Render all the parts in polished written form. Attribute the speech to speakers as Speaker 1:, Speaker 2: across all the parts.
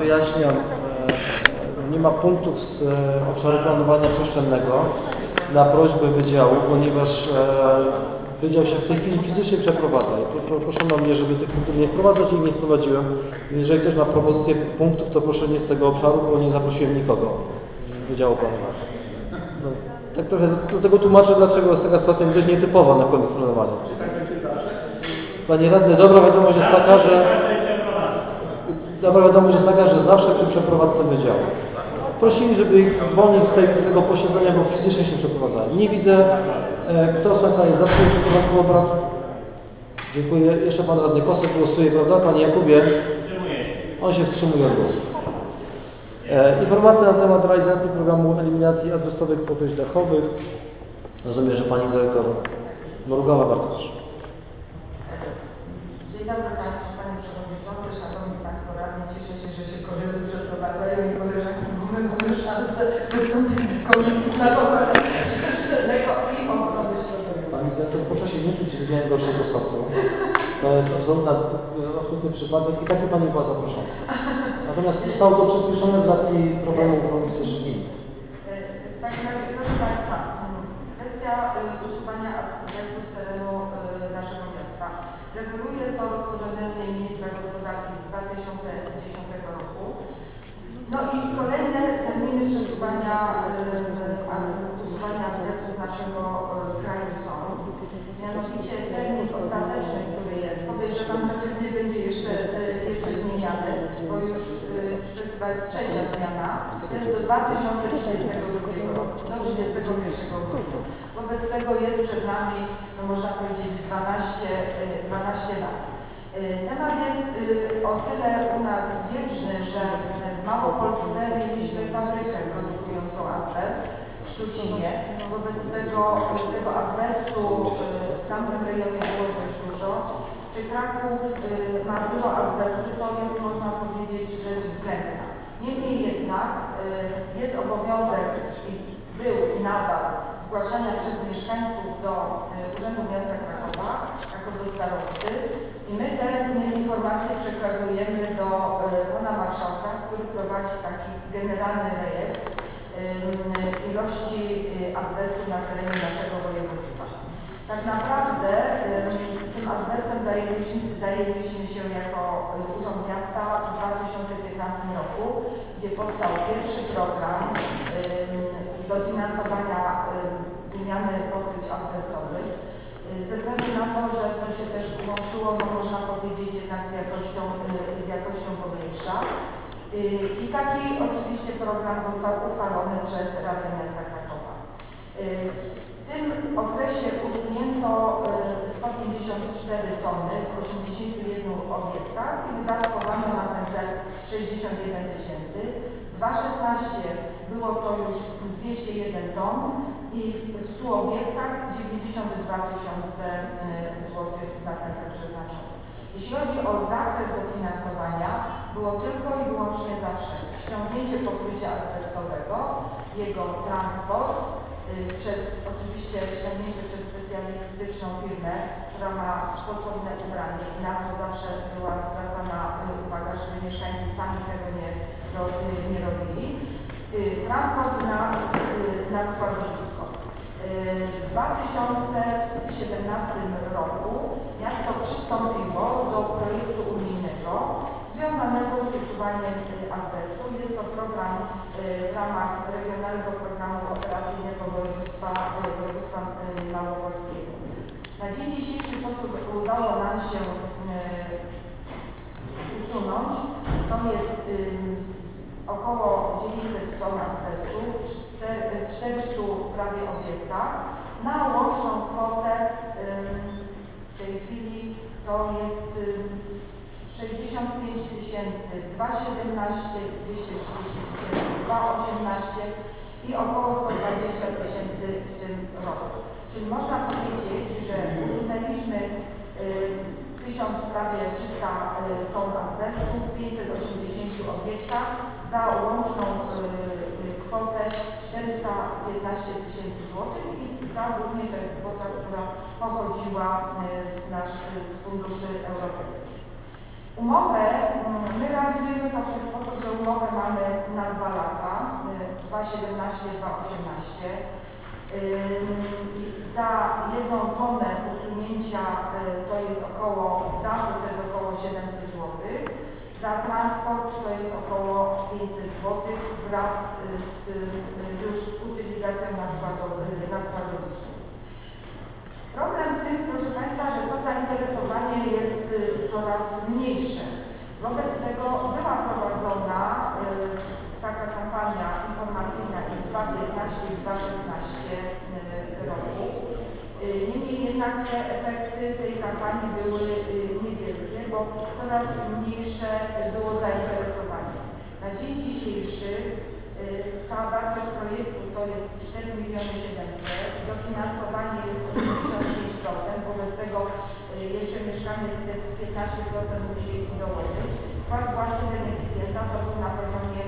Speaker 1: wyjaśniam, nie ma punktów z obszaru planowania przestrzennego na prośbę wydziału, ponieważ wydział się w tej chwili fizycznie przeprowadza i proszono mnie, żeby tych punktów nie wprowadzać i nie wprowadziłem. Jeżeli ktoś ma propozycję punktów, to proszę nie z tego obszaru, bo nie zaprosiłem nikogo z wydziału planowania. No, tak trochę do tego tłumaczę, dlaczego jest taka sytuacja dość nietypowa na kodeks planowania. Panie radny, dobra wiadomość jest taka, że zawsze przy przeprowadzce wydziału. Prosili, żeby ich zwolnić z tego posiedzenia, bo fizycznie się przeprowadzali. Nie widzę, kto z Państwa jest za przeprowadzką obrad. Dziękuję. Jeszcze Pan radny Kosek głosuje, prawda? Panie Jakubie? On się wstrzymuje od głosu. Informacja na temat realizacji programu eliminacji azbestowych pokryć dachowych. Rozumiem, że Pani Dyrektor Mrugała, bardzo proszę.
Speaker 2: Dzień dobry Państwu, Panie Przewodniczący, Szanowni Państwo Radni. Cieszę się, że się koledzy przeprowadzają i koleżanki, bo my mamy szansę wystąpić w Komisji Planowania Przestrzennego i Ochrony Środowiska.
Speaker 1: Pani Dyrektor, proszę się nie czuć widziałem gorszego sortu. To jest absolutny przypadek i taki Pani była zaproszona. Natomiast zostało to przyspieszone z racji problemu urbanistycznych innych.
Speaker 2: W takim razie, proszę Państwa, kwestia usuwania azbestu z terenu naszego miasta. Reguluje to rozporządzenie Ministra Gospodarki z 2010 roku. No i kolejne terminy przesuwania usuwania azbestu z naszego kraju są. Mianowicie termin ostateczny, który jest, podejrzewam, że pewnie będzie jeszcze zmieniany, bo już to jest chyba trzecia zmiana, to jest do 2032 roku, do 31 grudnia. Wobec tego jest przed nami, no można powiedzieć, 12 lat. Temat jest o tyle u nas wdzięczny, że w Małopolsce mieliśmy fabrykę produkującą azbest w Szczucinie. Wobec tego azbestu w tamtym rejonie było dość dużo. Czy Kraków ma dużo azbestu, to jest, można powiedzieć, rzecz względna. Niemniej jednak jest obowiązek, i był i nadal, zgłaszania przez mieszkańców do Urzędu Miasta Krakowa, jako do starosty. I my te informacje przekazujemy do pana marszałka, który prowadzi taki generalny rejestr ilości azbestu na terenie naszego województwa. Tak naprawdę tym azbestem zajęliśmy się jako Urząd Miasta w 2015 roku, gdzie powstał pierwszy program dofinansowania wymiany pokryć azbestowych. Ze względu na to, że to się też łączyło, no można powiedzieć, jednak z jakością powietrza. I taki oczywiście program został uchwalony przez Radę Miasta Krakowa. W tym okresie usunięto 154 tony w 81 obiektach i wydatkowano na ten cel 61 tysięcy. W 2016 było to już 201 ton i w 100 obiektach 92 tysiące złotych na ten cel przeznaczono. Jeśli chodzi o zakres dofinansowania, było tylko i wyłącznie zawsze ściągnięcie pokrycia azbestowego, jego transport, oczywiście ściągnięcie przez specjalistyczną firmę, która ma stosowne ubranie i na to zawsze była zwracana uwaga, żeby mieszkańcy sami tego nie robili. Transport na składowisko. W 2017 roku miasto przystąpiło do projektu unijnego związanego z usuwaniem azbestu. Jest to program w ramach Regionalnego Programu Operacyjnego Województwa Małopolskiego. Na dzień dzisiejszy to, co udało nam się usunąć, to jest około 900 ton azbestu w 400 prawie obiektach na łączną kwotę w tej chwili to jest 65 tysięcy, 217, 230 tysięcy, 218 i około 120 tysięcy w tym roku. Czyli można powiedzieć, że usunęliśmy 1000 prawie 300 ton azbestu w 580 obiektach za łączną kwotę 415 tysięcy złotych i ta głównie to jest kwota, która pochodziła z funduszy europejskich. Umowę, my realizujemy to w ten sposób, że umowę mamy na 2 lata, 2017-2018. Za jedną tonę usunięcia to jest około, dachu to jest około 700 zł. Za transport to jest około 500 zł wraz już z utylizacją na składowisku. Problem w tym, proszę Państwa, że to zainteresowanie jest coraz mniejsze. Wobec tego była prowadzona taka kampania informacyjna i w 2015 i 2016 roku. Niemniej jednak te efekty tej kampanii były niewielkie, bo coraz mniejsze było zainteresowanie. Na dzień dzisiejszy cała wartość projektu to jest 4 700 000, dofinansowanie jest 85%, wobec tego jeszcze mieszkaniec te 15% musi dołożyć. Wkład własny beneficjenta to był na poziomie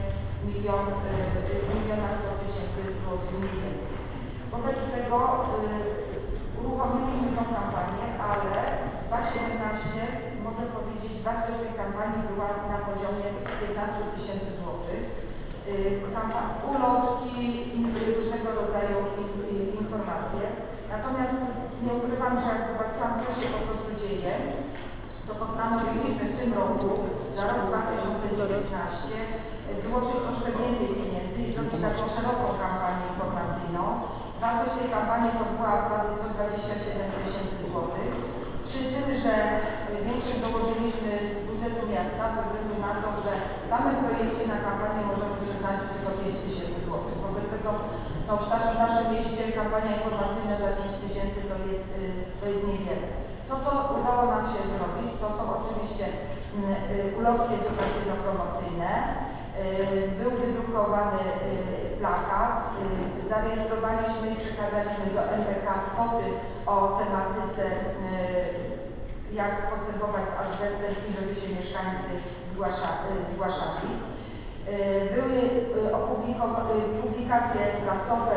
Speaker 2: 1 100 000 złotych mniej więcej. Wobec tego uruchomiliśmy tą kampanię, ale 2017, można powiedzieć, wartość tej kampanii była na poziomie 15 000 złotych. Ulotki, różnego rodzaju informacje. Natomiast nie ukrywam, że jak zobaczyłam, co się po prostu dzieje, to postanowiliśmy w tym roku, za rok 2019, złożyć troszkę więcej pieniędzy i zrobić taką szeroką kampanię informacyjną. Wartość tej kampanii to była prawie 127 000 złotych. Przy tym, że większość dołożyliśmy z budżetu miasta, ze względu na to, że w samym projekcie na kampanię możemy przeznaczyć tylko 5 000 złotych. Wobec tego no, w naszym mieście kampania informacyjna za 5 000 to jest niewiele. To, co udało nam się zrobić, to są oczywiście ulotki edukacyjno-promocyjne. Był wydrukowany plakat, zarejestrowaliśmy i przekazaliśmy do NBK spoty o tematyce jak postępować z azbestem i żeby się mieszkańcy zgłaszali. Były publikacje prasowe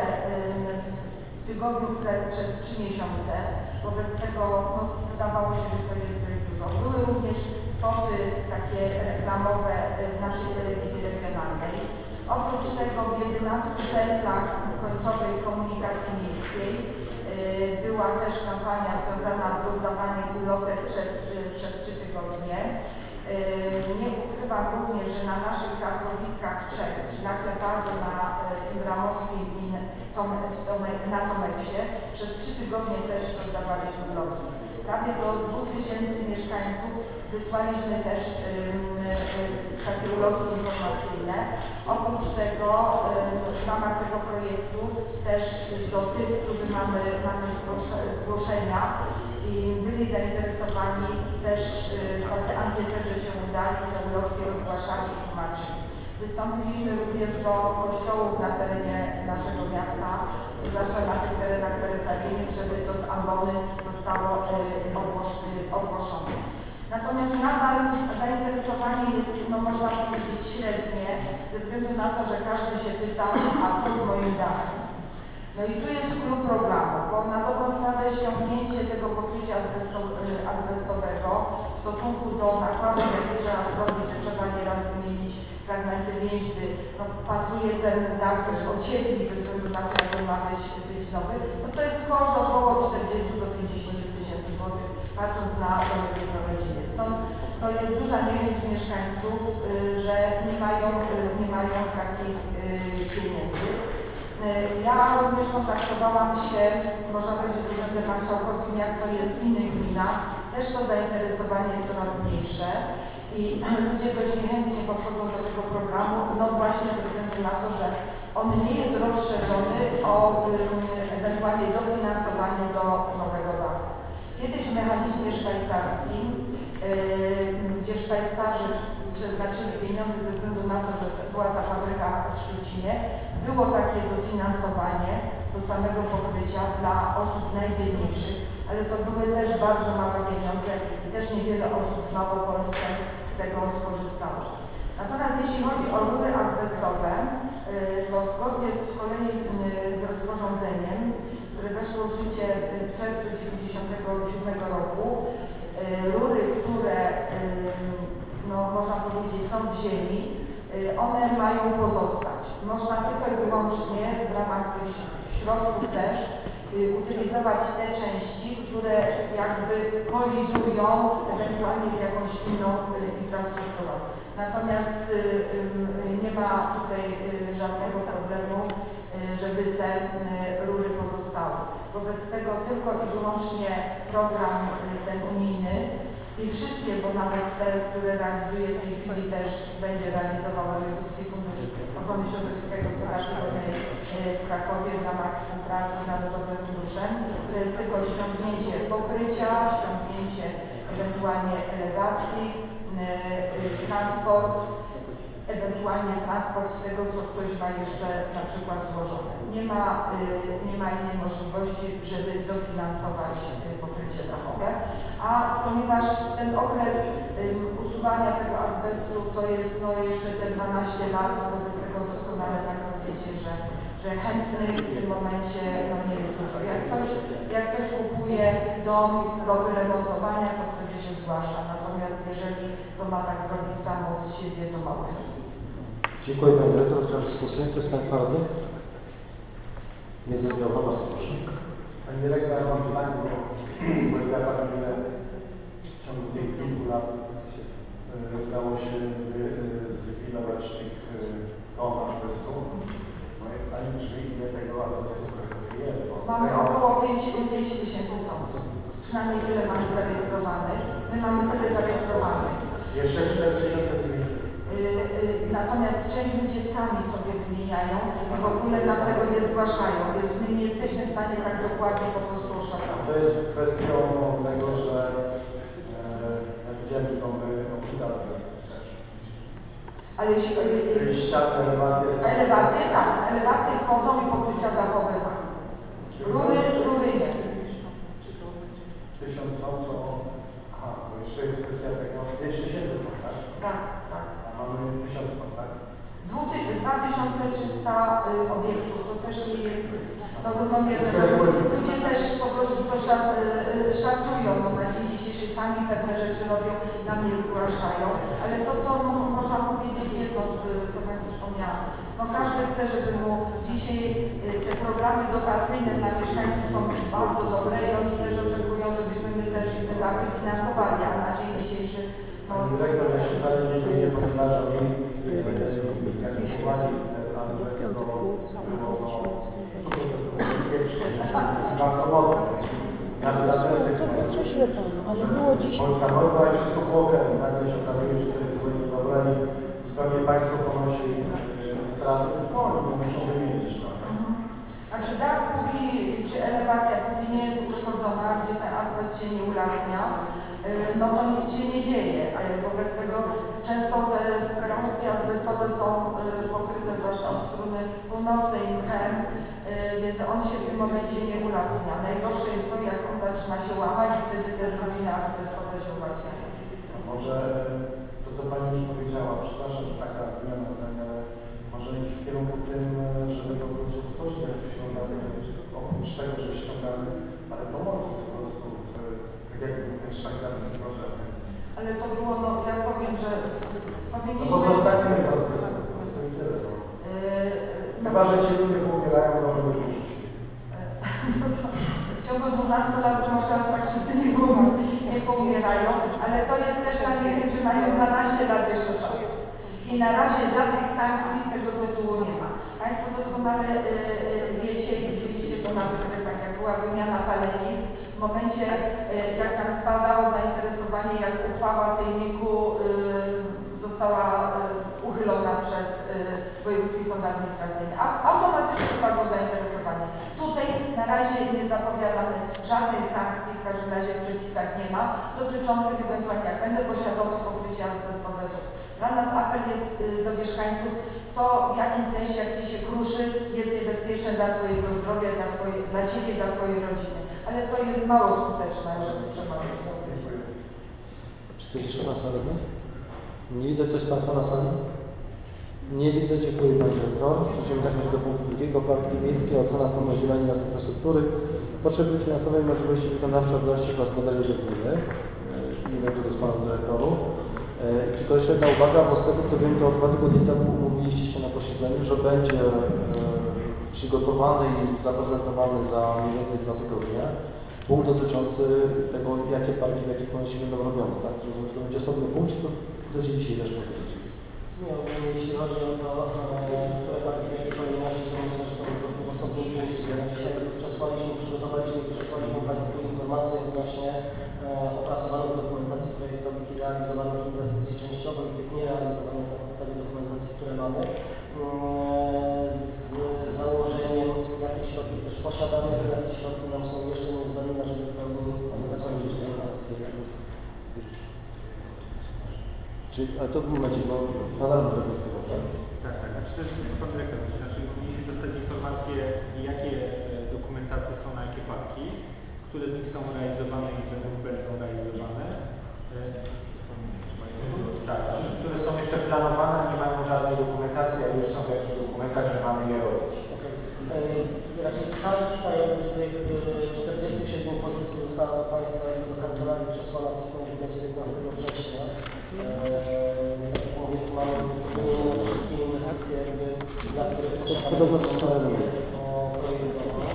Speaker 2: w tygodniu przez 3 miesiące, wobec tego no, wydawało się, że to jest dużo. Były również spoty takie reklamowe w naszej telewizji regionalnej. Oprócz tego w 11 centrach końcowej komunikacji miejskiej była też kampania związana z rozdawaniem ulotek przez 3 tygodnie. Nie ukrywam również, że na naszych targowiskach 3, na Kleparzu, na Bramowskim i na Tomeksie przez 3 tygodnie też rozdawaliśmy ulotki. Prawie do 2000 mieszkańców wysłaliśmy też takie ulotki informacyjne. Oprócz tego w ramach tego projektu też do tych, którzy mamy zgłoszenia i byli zainteresowani, też tacy ankietrzy się udali, te ulotki rozgłaszali i tłumaczyli. Wystąpiliśmy również do kościołów na terenie naszego miasta, zwłaszcza na tych terenach peryferyjnych, żeby to z ambony zostało ogłoszone. Natomiast nadal zainteresowanie jest, no można powiedzieć, średnie, ze względu na to, że każdy się pyta, a co z moim dachem? No i tu jest klucz programu, bo na dobrą sprawę ściągnięcie tego pokrycia azbestowego w stosunku do nakładów, jakie trzeba zrobić, że trzeba nieraz wymienić fragmenty więźby, no, pasuje ten dach też ociepli, ze względu na to, że ma być nowy, no to jest koszt około 40 do 50 000 złotych, patrząc na domy jednorodzinne. Stąd to jest duża niechęć mieszkańców, że nie mają takich pieniędzy. Ja również kontaktowałam się, można powiedzieć, z Urzędem Marszałkowskim, jak to jest w innych gminach. Też to zainteresowanie jest coraz mniejsze i ludzie dość niechętnie podchodzą do tego programu, no właśnie ze względu na to, że on nie jest rozszerzony o ewentualnie dofinansowanie do nowego dachu. Kiedyś w mechanizmie szwajcarskim, gdzie Szwajcarzy przeznaczyli pieniądze ze względu na to, że była ta fabryka w Szczucinie, było takie dofinansowanie do samego pokrycia dla osób najbiedniejszych, ale to były też bardzo małe pieniądze i też niewiele osób w Małopolsce z tego skorzystało. Natomiast jeśli chodzi o rury azbestowe, to zgodnie z kolei z rozporządzeniem, które weszło w życie w czerwcu 1997 roku, rury, które są w ziemi, one mają pozostać. Można tylko i wyłącznie w ramach tych środków też utylizować te części, które jakby kolidują ewentualnie z jakąś inną infrastrukturą. Natomiast nie ma tutaj żadnego problemu, żeby te rury pozostały. Wobec tego tylko i wyłącznie program ten unijny i wszystkie, bo nawet te, które realizuje w tej chwili też będzie realizował Wojewódzki Fundusz Ochrony Środowiska i Gospodarki Wodnej w Krakowie w ramach współpracy z Narodowym Funduszem. To jest tylko ściągnięcie pokrycia, ściągnięcie ewentualnie elewacji, transport, ewentualnie transport z tego, co ktoś ma jeszcze na przykład złożone. Nie ma innej możliwości, żeby dofinansować pokrycie dachowe, a ponieważ ten okres usuwania tego azbestu to jest jeszcze te 12 lat, wobec tego doskonale Państwo wiecie, że chętnych w tym momencie nie jest dużo. Jak ktoś kupuje dom do wyremontowania, to wtedy się zgłasza, natomiast jeżeli to ma tak zrobić samo z siebie, to mało sens.
Speaker 1: Dziękuję Pani Dyrektor. Otwieram dyskusję. Kto z Państwa radnych? Nie zabiorą. Bardzo proszę.
Speaker 3: Pani Dyrektor, ja mam pytanie, bo powiedziała Pani, że w ciągu tych kilku lat udało się zlikwidować tych ton azbestu. No i Pani drzwi, ile tego azbestu jest?
Speaker 2: Mamy około 5 tysięcy ton. Przynajmniej tyle mamy zarejestrowanych. My mamy tyle zarejestrowanych.
Speaker 3: Jeszcze 4000 zmienić.
Speaker 2: Natomiast część ludzie sami sobie wymieniają i w ogóle nam tego nie zgłaszają, więc my nie jesteśmy w stanie tak dokładnie po prostu oszacować.
Speaker 3: To jest kwestią tego, że ja widziałem, że są obita azbestu też.
Speaker 2: Ale jeśli
Speaker 3: ściany,
Speaker 2: elewacje tak, elewacje wchodzą i pokrycia dachowe tak. Rury nie.
Speaker 3: 1000 ton to... Aha, bo jeszcze jest kwestia tego 5000 ton, tak?
Speaker 2: Tak, tak.
Speaker 3: A mamy 1000 ton, tak?
Speaker 2: 2300 obiektów, to też nie jest, ludzie też po prostu to szacują, bo na dzień dzisiejszy sami pewne rzeczy robią, nam nie zgłaszają, ale to co można powiedzieć jedno, co Pani wspomniała, no każdy chce, żeby mu dzisiaj te programy dotacyjne dla mieszkańców są bardzo dobre i oni też oczekują, żebyśmy my też te dachy finansowali, a na dzień dzisiejszy
Speaker 3: Pani Dyrektor, ja się wcale nie podważam jak wkładzi azbest do bardzo mocno.
Speaker 4: Coś pan, ale było dzisiaj.
Speaker 3: Polska norma i wszystko było ok. Nagle się okazuje, że to jest złe niedobranie. Pewnie Państwo ponosi straty, tylko oni muszą wymienić.
Speaker 2: Znaczy dach póki, czy elewacja póki nie jest uszkodzona, gdzie ten azbest się nie ulatnia, no to nic się nie dzieje. Wobec tego często te skrawki azbestowe są pokryte, zwłaszcza od strony północnej mchem, więc on się w tym momencie nie ulatnia. Najgorsze jest to, jak on zaczyna się łamać i wtedy te drobiny azbestowe się ulatniają.
Speaker 3: Może to, co Pani już powiedziała, przepraszam, że taka zmiana zdania, ale może iść w kierunku tym, żeby po prostu stworzyć jakieś ściągamy, oprócz tego, że ściągamy, ale pomocy po prostu, tak jak ten szlachetny program.
Speaker 2: Ale to było, no ja powiem, że powinniśmy...
Speaker 3: No bo zostawimy to z tym, po prostu i tyle. Chyba, że ci ludzie pobierają do tego
Speaker 2: W ciągu 12 lat to może tak wszyscy nie poumierają, ale to jest też na niechęć, że mają 12 lat jeszcze czasu. I na razie żadnych sankcji z tego tytułu nie ma. Państwo doskonale wiecie i widzieliście to na wykresach, jak była wymiana palenisk. W momencie, jak nam spadało zainteresowanie, jak uchwała Sejmiku została uchylona przez Wojewódzki Sąd Administracyjny. Automatycznie spadło zainteresowanie. Tutaj na razie nie zapowiadamy żadnych sankcji, w każdym razie w przepisach nie ma, dotyczących ewentualnie, jak będę posiadał to pokrycie azbestowe. Dla nas apel jest do mieszkańców, kto w jakim sensie, jak Ci się kruszy, jest niebezpieczne dla Twojego zdrowia, dla Ciebie, dla Twojej rodziny. Ale to jest mało skuteczne, żeby przekonać.
Speaker 1: Czy ktoś jeszcze na sali? Nie widzę, ktoś z Państwa na sali? Nie widzę, dziękuję Pani Dyrektor. Przechodzimy do punktu drugiego. Parki miejskie, ocena stanu zieleni oraz infrastruktury, potrzeby finansowej, możliwości wykonawcze, odnośnie gospodarzy żeglugi. Nie wiem, czy to z Panem Dyrektorów. Czy to jeszcze jedna uwaga, bo z tego co wiem, to 2 tygodnie temu umówiliście się na posiedzeniu, że będzie przygotowany i zaprezentowany za mniej więcej 2 tygodnie punkt dotyczący tego, jakie parki w jakich momencie będą robione, tak? Rozumiem, że to będzie osobny punkt, czy to chcecie dzisiaj też powiedzieć?
Speaker 4: Nie, ogólnie jeśli chodzi o to, które parki w jakiej kolejności, to myślę, że to po prostu w osobnym punkcie. Dzisiaj przygotowaliśmy i przesłaliśmy Państwu informacje odnośnie opracowanych dokumentacji projektowych i realizowanych inwestycji częściowo i tych nierealizowanych na podstawie dokumentacji, które mamy. Z założeniem, jakie środki też posiadamy i jakie środki nam są jeszcze niezbędne, żeby w pełni zakończyć tę inwestycję.
Speaker 1: Czyli, ale to w momencie, bo nadal będę zgadzał, tak?
Speaker 5: Tak, tak. Znaczy też pan dyrektor, znaczy powinniśmy dostać informacje, jakie dokumentacje są na jakie parki, które z nich są realizowane i będą realizowane. Tak, które są jeszcze planowane, nie mają żadnej dokumentacji, a już są w jakichś dokumentach, że mamy je robić.
Speaker 4: Raczej ta lista jakby z tych 47 pozycji została do Państwa do kancelarii przesłana w piśmie 19 września. Więc tak jak mówię, tu mamy wymienione wszystkie inwestycje, jakby, dla których
Speaker 1: Podobno
Speaker 4: projektowo.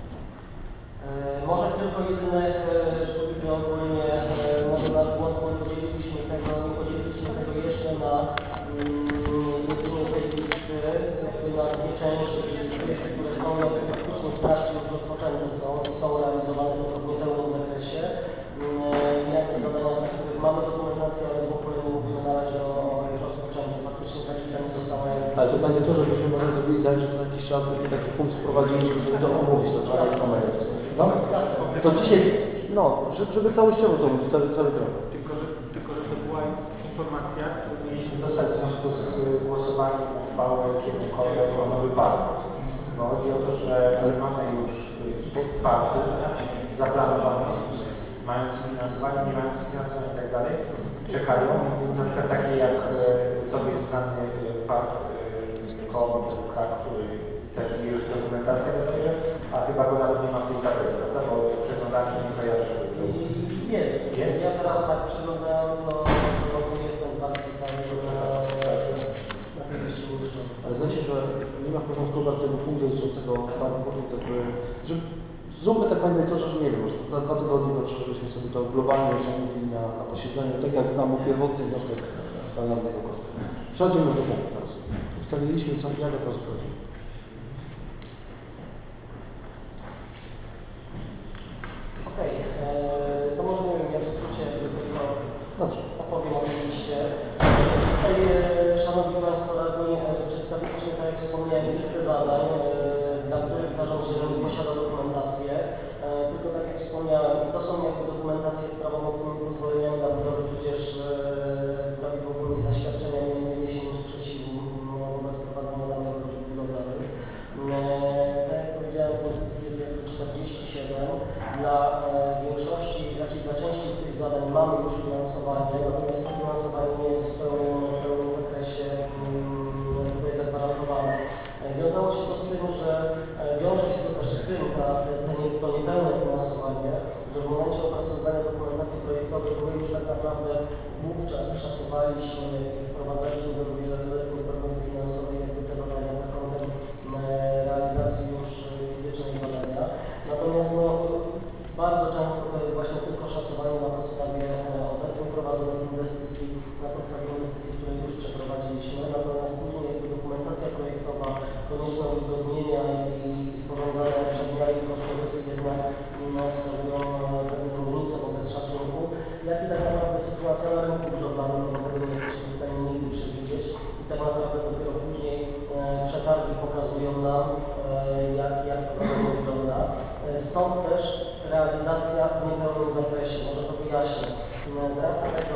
Speaker 4: Może tylko jedyne, żeby ogólnie może na głos, bo nie podzieliliśmy tego jeszcze na jedynie tej listy, jakby na dwie części, czyli tych, które są jakby faktycznie w trakcie już rozpoczęte są i są realizowane tylko w niepełnym zakresie. Jakby zadania, z których mamy dokumentację, ale w ogóle nie mówimy na razie o ich rozpoczęciu. Faktycznie ta lista nie została jakby...
Speaker 1: Ale to będzie to, żebyśmy może zrobili tak, że co jakiś czas taki punkt wprowadzili, żeby sobie to omówić, to trzeba jest kamerę. No? To dzisiaj, no, żeby całościowo to mówić, cały krok.
Speaker 5: Tylko, że to była informacja, którą
Speaker 3: Mieliśmy dostać w związku z głosowaniem uchwały kierunkowej o nowy park. Bo chodzi o to, że mamy już party zaplanowane, mając finansowanie, nie mając finansowania i tak dalej, czekają. Na przykład takie jak sobie jest znany park Kołobrzeg, który też już dokumentacja dopiero, a chyba go nawet nie ma w tej tabeli, prawda? Bo przeglądałem, nie kojarzę.
Speaker 4: Jest.
Speaker 3: Jest?
Speaker 4: Ja teraz tak przeglądałem, to jest ten park tutaj na tej liście umieszczony.
Speaker 1: Ale znacie, że nie ma w porządku tego punktu dotyczącego parku, że zróbmy tak panie dyrektorze, że nie wiem, może za 2 tygodnie dobrze, żebyśmy sobie to globalnie omówili na posiedzeniu, tak jak nam był pierwotny wniosek pana radnego Kostka. Przechodzimy do punktu teraz. Ustaliliśmy, co jak to rozchodzi.
Speaker 4: Okej, to może nie wiem, ja w skrócie tylko
Speaker 1: Dobrze.
Speaker 4: opowiem o tej liście. Tutaj, Szanowni Państwo Radni, przedstawiliśmy, tak jak wspomniałem, listę zadań, dla których zarząd zielony posiada dokumentację. Tylko tak jak wspomniałem, to są jakby dokumentacje z prawomocnymi pozwoleniami na budowę, tudzież prawidłowymi zaświadczeniami o niewniesieniu sprzeciwu wobec prowadzenia danych robót budowlanych. Tak jak powiedziałem, pozycji jest jakby 47. Dla większości, raczej dla części z tych zadań mamy już finansowanie, natomiast to finansowanie nie jest w pełnym zakresie tutaj zagwarantowane. Wiązało się to z tym, że wiąże się to też z tym, to niepełne finansowanie, że w momencie opracowywania dokumentacji projektowej my już tak naprawdę wówczas szacowaliśmy i wprowadzaliśmy do wieloletniej prognozy finansowej jakby te badania pod kątem realizacji już fizycznej badania. Natomiast no, bardzo często to jest właśnie tylko szacowanie na podstawie obecnie prowadzonych inwestycji, na podstawie inwestycji, które już przeprowadziliśmy. Natomiast później jakby dokumentacja projektowa, konieczne uzgodnienia i sporządzane przez zmiany kosztorysy jednak wskazują pewne różnice wobec szacunku, jak i tak naprawdę sytuacja na rynku budowlanym, bo tego nie jesteśmy w stanie nigdy przewidzieć i tak naprawdę dopiero później przetargi pokazują nam, jak to wygląda. Stąd też realizacja w niepełnym zakresie, może to wyjaśnię. Z racji tego,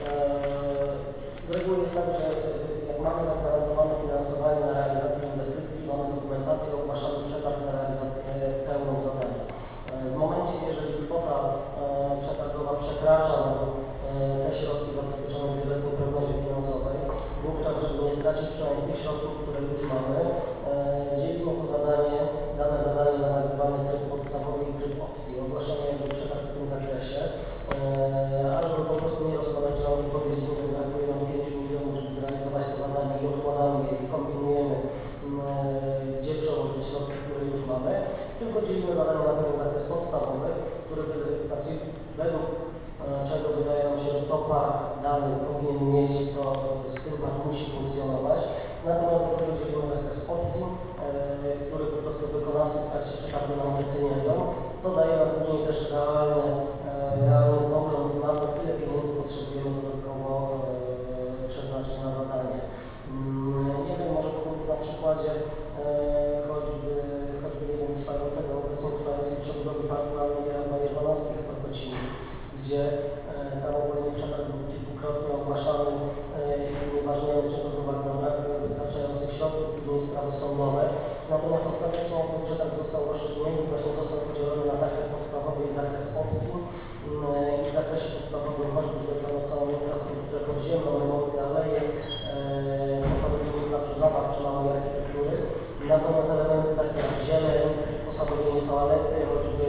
Speaker 4: z reguły jest tak, że jak mamy zagwarantowane finansowanie na realizację inwestycji, mamy dokumentację, ogłaszamy przetarg na realizację pełną zadania. W momencie, jeżeli kwota przetargowa przekracza te środki zabezpieczone w wieloletniej prognozie finansowej, wówczas, żeby nie stracić przynajmniej tych środków, które już mamy, dzielimy to zadanie, dane zadanie na tak zwany tryb podstawowy i tryb opcji. Ogłaszamy jakby przetarg w tym zakresie, a żeby po prostu nie rozkładać rąk i powiedzieć, że brakuje nam 5 park dany powinien mieć, to z tym park musi funkcjonować. Natomiast do tego dzielimy zakres opcji, który po prostu wykonawcy w trakcie przetargu nam wyceniają. To daje nam później też realny pogląd na to, ile pieniędzy potrzebujemy dodatkowo przeznaczyć na badanie. Nie wiem, może powiem na przykładzie choćby nie wiem, obecnie trwającej przebudowy parku Almeida Jerzmanowskich w Korkocinie, gdzie tam ogólnie przetarg był kilkukrotnie ogłaszany i uważniany przez nas uwag na brak wystarczających środków, później sprawy sądowe. Natomiast ostatecznie ten przetarg został rozstrzygnięty, właśnie został podzielony na zakres podstawowy i zakres opcji. I w zakresie podstawowym choćby zlecano całą infrastrukturę podziemną, remonty aleje, posadowienie placu zabaw czy małej architektury. Natomiast elementy takie jak zieleń, posadowienie toalety, choćby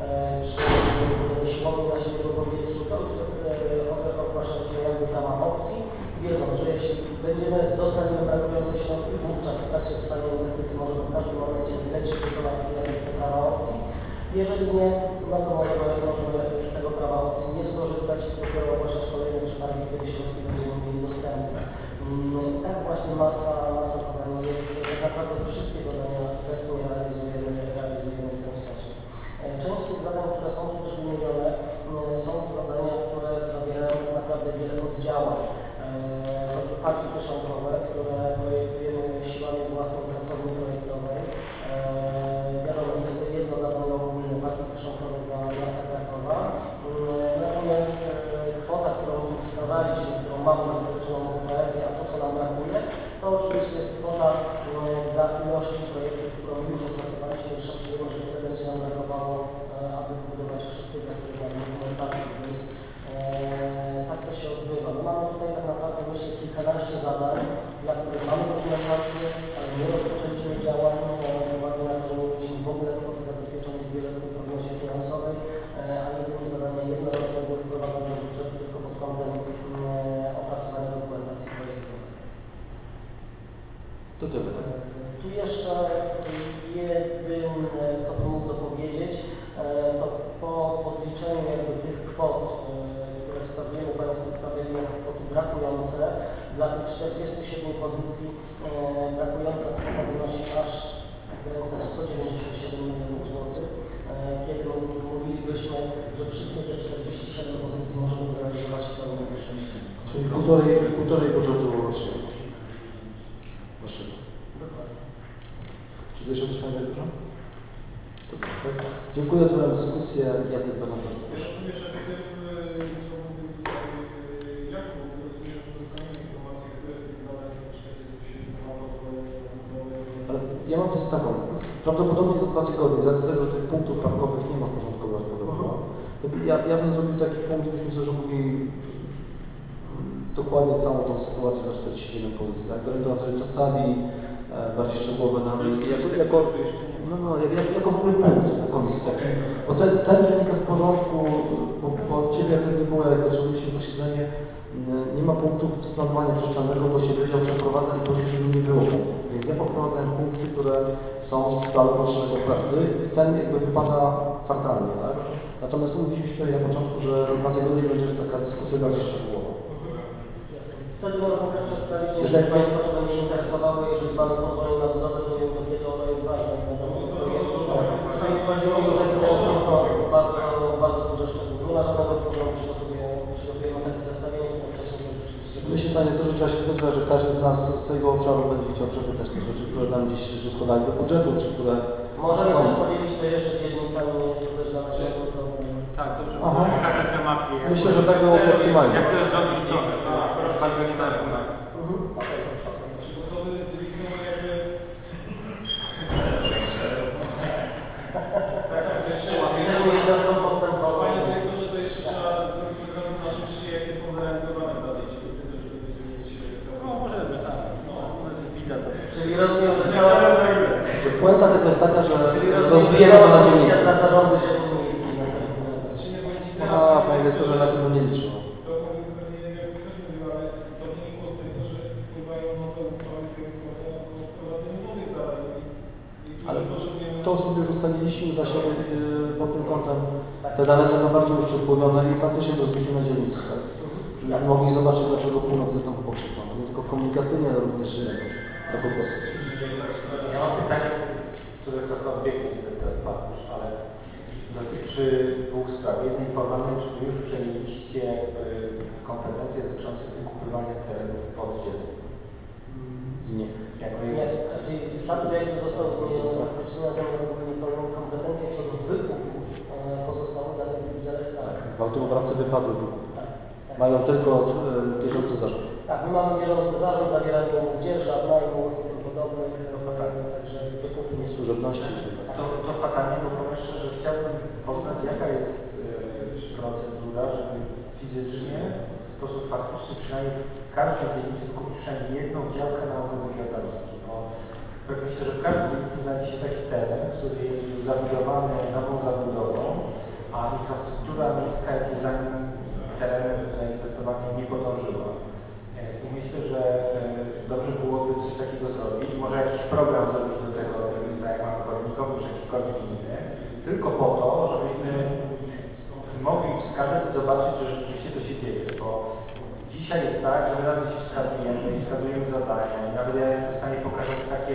Speaker 4: czy siłowni na silnego powietrznika, ogłaszaliśmy jakby w ramach opcji, wiedząc, że jeśli dostaniemy brakujące środki, wówczas w trakcie trwania inwestycji możemy w każdym momencie zlecić wykonawcy te prawa opcji. Jeżeli nie, no to możemy z tego prawa opcji nie skorzystać i dopiero ogłaszać kolejne przetargi, kiedy środki będziemy mieli dostępne. Tak właśnie masa zadań jest, tak naprawdę wszystkie zadania obecnie realizujemy w ten sposób. Część z tych zadań, które są tu też wymienione, są to zadania, które zawierają tak naprawdę wiele oddziałań. Choćby parki kieszonkowe, które projektujemy siłami własnej pracowni projektowej. Wiadomo, jest to jedno zadanie ogólne, parki kieszonkowe dla miasta Krakowa. Natomiast kwota, którą wskazaliśmy, którą mamy zabezpieczoną w WPF-ie, a to co nam brakuje, to oczywiście jest kwota dla ilości projektów, którą już opracowaliśmy i szacujemy, że tyle będzie nam brakowało, aby wybudować wszystkie zastosowane dokumentacje, więc tak to się odbywa. No mamy tutaj tak naprawdę myślę kilkanaście zadań, dla których mamy dokumentację, ale nie rozpoczęliśmy działań, z uwagi na to, że nie mieliśmy w ogóle kwoty zabezpieczonej w wieloletniej prognozie finansowej, a jedynie zadania jednorazowe wprowadzone do budżetu tylko pod kątem opracowania dokumentacji projektowej.
Speaker 1: To tyle.
Speaker 4: Tu jeszcze jedyne, co bym mógł dopowiedzieć, to po podliczeniu jakby tych kwot, które wskazujemy, Państwo wstawiali jako kwoty brakujące, dla tych 47 pozycji brakująca kwota wynosi aż w granicach 197 milionów złotych, kiedy mówilibyśmy, że wszystkie te 47 pozycji możemy zrealizować w pełnej wyższości.
Speaker 1: Czyli półtorej budżetu rocznego. Waszego.
Speaker 4: Dokładnie.
Speaker 1: Czy to jeszcze coś Pani dużo? Dobra, tak. Dziękuję, otwieram dyskusję. Jacek Bernardo.
Speaker 6: Jeszcze w tym, co mówił tutaj Jakub, rozumiem, że uzyskanie informacji, które z tych zadań
Speaker 1: Ale ja mam też taką, prawdopodobnie za 2 tygodnie, z racji tego, że tych punktów parkowych nie ma w porządku obrachowego, ja bym zrobił taki punkt, byśmy sobie zrobili dokładnie całą tą sytuację za 47 pozycji, tak? Będą sobie przedstawi bardziej szczegółowe dane, jako w ogóle punkt na komisji. Bo ten wynika z porządku, bo Ciebie jak nie było, jak zaczęliśmy posiedzenie, nie ma punktów z planowania przestrzennego, bo się wydział przeprowadza i prosił, żeby nie było punktów. Więc ja poprowadzałem punkty, które są z planu rocznego pracy i ten jakby wypada kwartalnie, tak? Natomiast mówiliśmy tutaj na początku, że 2 tygodnie będzie taka dyskusja bardziej szczegółowa.
Speaker 4: Wtedy możemy też przedstawić, jeżeli Państwa to będzie interesowało, jeżeli Pan pozwoli na drodze, to wiem, że kiedy ono jest ważne. Czasami wchodzimy już ewidentnie to bardzo duże szczegóły. Nie ma żadnego problemu, przygotujemy takie zestawienie, które wcześniej już rzeczywiście.
Speaker 1: Myślę, Panie, to, że trzeba się zgodzić, że każdy z nas z tego obszaru będzie chciał przepytać te rzeczy, które nam gdzieś się składają do budżetu, czy które...
Speaker 4: Możemy też podzielić to jeszcze dziennikami, nie jest to też dla nas żadnym problemem.
Speaker 5: Tak, dobrze.
Speaker 1: Aha.
Speaker 5: Pokazać na mapie.
Speaker 1: Myślę, że tak było optymalnie.
Speaker 5: Jak to jest zrobić stronę, to bardzo nie da
Speaker 6: Czy to są jakby...
Speaker 4: Jesteśmy jednostką postępową.
Speaker 6: Panie Dyrektorze, to jeszcze trzeba zrobić od razu na szybciej, jakie są zrealizowane dalej, żeby mieć...
Speaker 5: No możemy, tak. No, widać to.
Speaker 4: Czyli rozumiem, że cała...
Speaker 1: Puenta tego jest taka, że
Speaker 4: Czyli rozumiem,
Speaker 1: rozbijemy to na dzielnicy.
Speaker 4: dla zarządu ziemi miejskiej następnym razem.
Speaker 6: Czy nie bądź
Speaker 1: A, Panie Dyrektorze, na tym nie liczył.
Speaker 6: To pewnie jak też mówił, ale to wynikło z tego, że wpływają nowe uchwały kierunkowe o wprowadzeniu nowych zadań.
Speaker 1: Ale to sobie już ustaliliśmy właśnie pod tym kątem. Te dane są bardziej uszczegółowione i faktycznie to rozbiliśmy na dzielnicy. Tak? Czyli Żeby mogli zobaczyć, dlaczego północ jest tam pokrzywdzona. Nie tylko komunikatywnie, ale również jako postać.
Speaker 7: Ja mam pytanie, które trochę odbiegnie niestety teraz Pan już, ale dotyczy dwóch spraw. Jednej formalnej, czy Wy już przejęliście kompetencje dotyczące wykupywania terenów podzielnych?
Speaker 1: Nie.
Speaker 7: Jako
Speaker 4: Nie, czyli sam projekt został zmieniony faktycznie, natomiast kompetencje co do wykupu pozostały dalej w wydziale stałych.
Speaker 1: W autoprawcy wypadły wykup.
Speaker 4: Tak, tak.
Speaker 1: Mają tylko bieżący zarząd.
Speaker 4: Tak, my mamy bieżący zarząd, zawieramy umów dzierżaw, najmu i tym podobnych, także wykupu nie
Speaker 1: Służebności.
Speaker 7: To fatalnie, bo powiem szczerze, że chciałbym poznać, jaka jest procedura, żeby fizycznie, w sposób faktyczny, przynajmniej w każdej dzielnicy wykupić przynajmniej jedną działkę na ogródek jadalski. Bo myślę, że w każdej dzielnicy znajdzie się taki teren, który jest już zabudowany nową zabudową, a infrastruktura miejska, jak i za nim terenem zainwestowania nie podążyła. I myślę, że dobrze byłoby coś takiego zrobić, może jakiś program zrobić do tego, tak jak mamy chodnikowy, czy jakikolwiek inny, tylko po to, żebyśmy mogli wskazać i zobaczyć, że rzeczywiście to się dzieje, bo dzisiaj jest tak, że my razem się wskazujemy i wskazujemy zadania i nawet ja jestem w stanie pokazać takie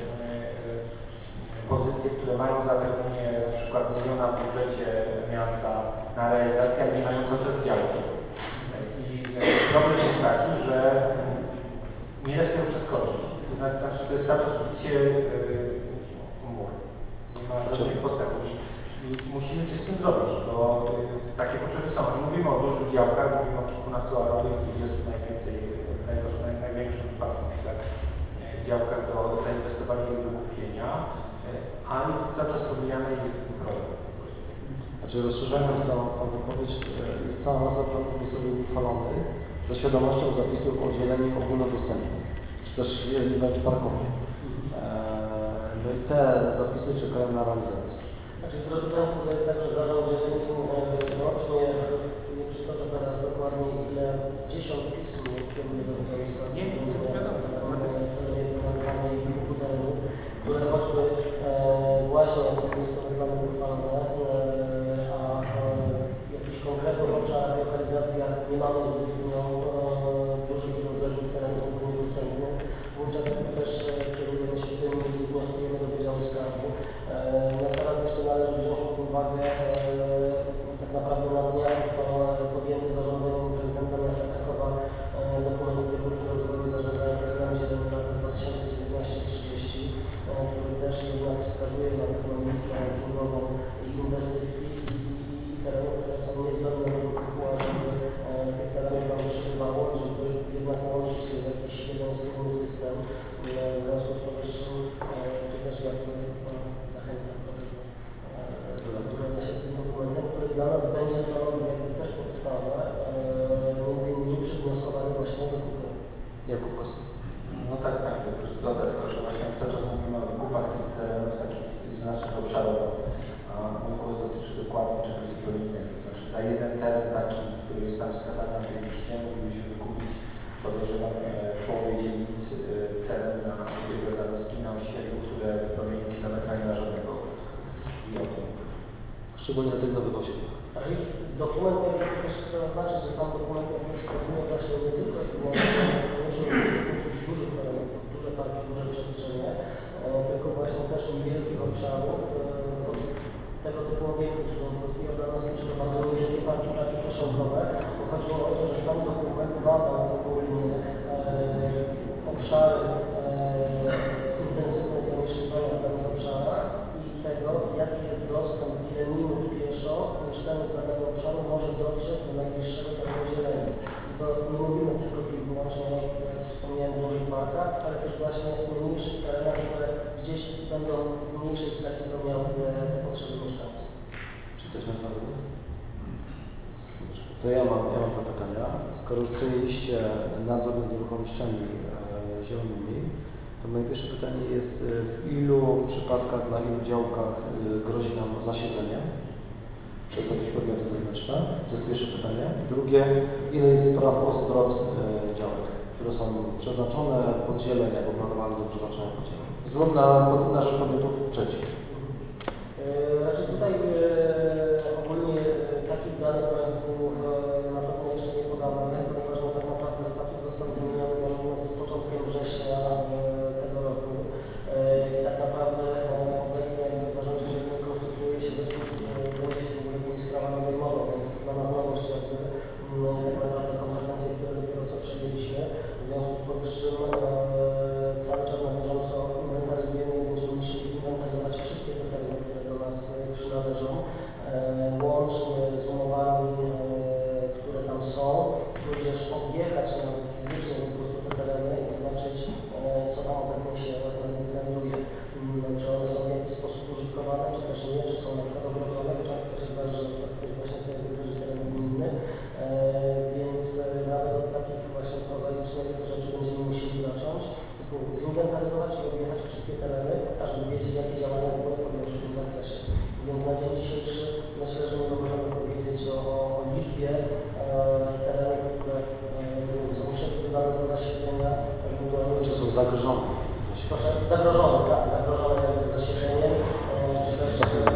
Speaker 7: pozycje, które mają zapewnienie na przykład miliona w budżecie miasta na realizację, ale nie mają cały czas działki. I problem jest taki, że nie da się tego przeskoczyć. To znaczy, to jest cały czas bicie umów. Nie ma żadnych postępów. I musimy coś z tym zrobić, bo takie potrzeby są. Nie mówimy o dużych działkach, mówimy o kilkunastoarowych, 20 najwięcej, największym przypadku myślę, działkach do zainwestowania i wykupienia, ale cały czas pomijamy ich problem.
Speaker 1: Znaczy, rozszerzając tą wypowiedź, jest cała masa planów miejscowych uchwalonych ze świadomością zapisów o dzieleniu ogólnodostępnych, czy też eventu parkowych. No i te zapisy czekają na realizację.
Speaker 4: Znaczy, drodzy Państwo, to jest tak, że zarząd dzielnicy rocznie, nie przytoczę teraz dokładnie ile, 10 pism kieruje do województwa i wykupu terenów, które choćby właśnie jak są miejscowe plany uchwalone, a jakichś konkretnych obszarach, lokalizacjach nie mamy zbytnio dużych i rozległych terenów ogólnodostępnych. Wówczas też kierujemy się tym i wnioskujemy do Wydziału Skarbu. No teraz jeszcze należy wziąć pod uwagę tak naprawdę na dniach został podjęty zarządzeniem prezydenta miasta Krakowa dokument kierunku rozwoju zarządzania terenem zielonym na 2019-30, który też jednak wskazuje na pewną listę rankingową inwestycji i terenów, które są niezbędne do wykupu, żeby tych terenów tam przebywało, żeby jednak łączyć się w jakiś jeden wspólny system. W związku z powyższym tu też jakby zachęcam do zapoznania się z tym dokumentem, który dla nas będzie stanowił jakby też podstawę, między innymi przy wnioskowaniu właśnie o wykupy.
Speaker 1: Jakub Kostek.
Speaker 7: No tak, po prostu dodać tylko, że właśnie cały czas mówimy o wykupach tych terenów takich znacznych obszarowych, a mój głos dotyczy dokładnie czegoś zupełnie innego. To znaczy za jeden teren taki, który jest tam wskazany na tej liście, moglibyśmy wykupić, podejrzewam, w połowie dzielnicy teren na Gdański, na osiedlu, które do mnie kilometra nie ma żadnego i o tym.
Speaker 1: Szczególnie na tych nowych osiedlach.
Speaker 4: Dokument, jakby też chcę zaznaczyć, że sam dokument jakby wskazuje właśnie nie tylko i wyłącznie konieczność jakichś dużych terenów, duże parki, duże przestrzenie, tylko właśnie też niewielkich obszarów tego typu obiektów, czyli polskiego dla nas myślę bardzo niewielkie parki takie kieszonkowe, bo chodziło o to, że sam dokument bada ogólnie obszary intensywne zamieszkiwania w danych obszarach i tego, jaki jest dostęp, ile minut pieszo mieszkaniec danego obszaru może dotrzeć do najbliższego takiego zielenia. I to nie mówimy tylko i wyłącznie o, tak jak wspomniałem, dużych parkach, ale też właśnie mniejszych terenach, które gdzieś będą w mniejszej skali spełniały te potrzeby mieszkańców.
Speaker 1: Czy ktoś ma dwa pytania? To ja mam dwa pytania. Skoro już przejęliście nadzór nad nieruchomościami zielonymi, to moje pierwsze pytanie jest, w ilu przypadkach, na ilu działkach grozi nam zasiedzenie przez jakieś podmioty zewnętrzne? To jest pierwsze pytanie. Drugie, ile jest praw o zwrot działek, które są przeznaczone pod zieleń albo planowane do przeznaczenia pod zieleń? Zwrot na rzecz podmiotów trzecich.
Speaker 4: Znaczy tutaj ogólnie takich danych Państwu na pewno jeszcze nie podamy, jednej rzeczy będziemy musieli zacząć, typu zinwentaryzować i objechać wszystkie tereny, a żeby wiedzieć, jakie działania były podjęte w tym zakresie. Więc na dzień dzisiejszy myślę, że nie możemy powiedzieć o liczbie terenów, które są przewidywane do zasiedzenia.
Speaker 1: Czy są zagrożone?
Speaker 4: Proszę, zagrożone, tak, zagrożone jakby zasiedzeniem, czy też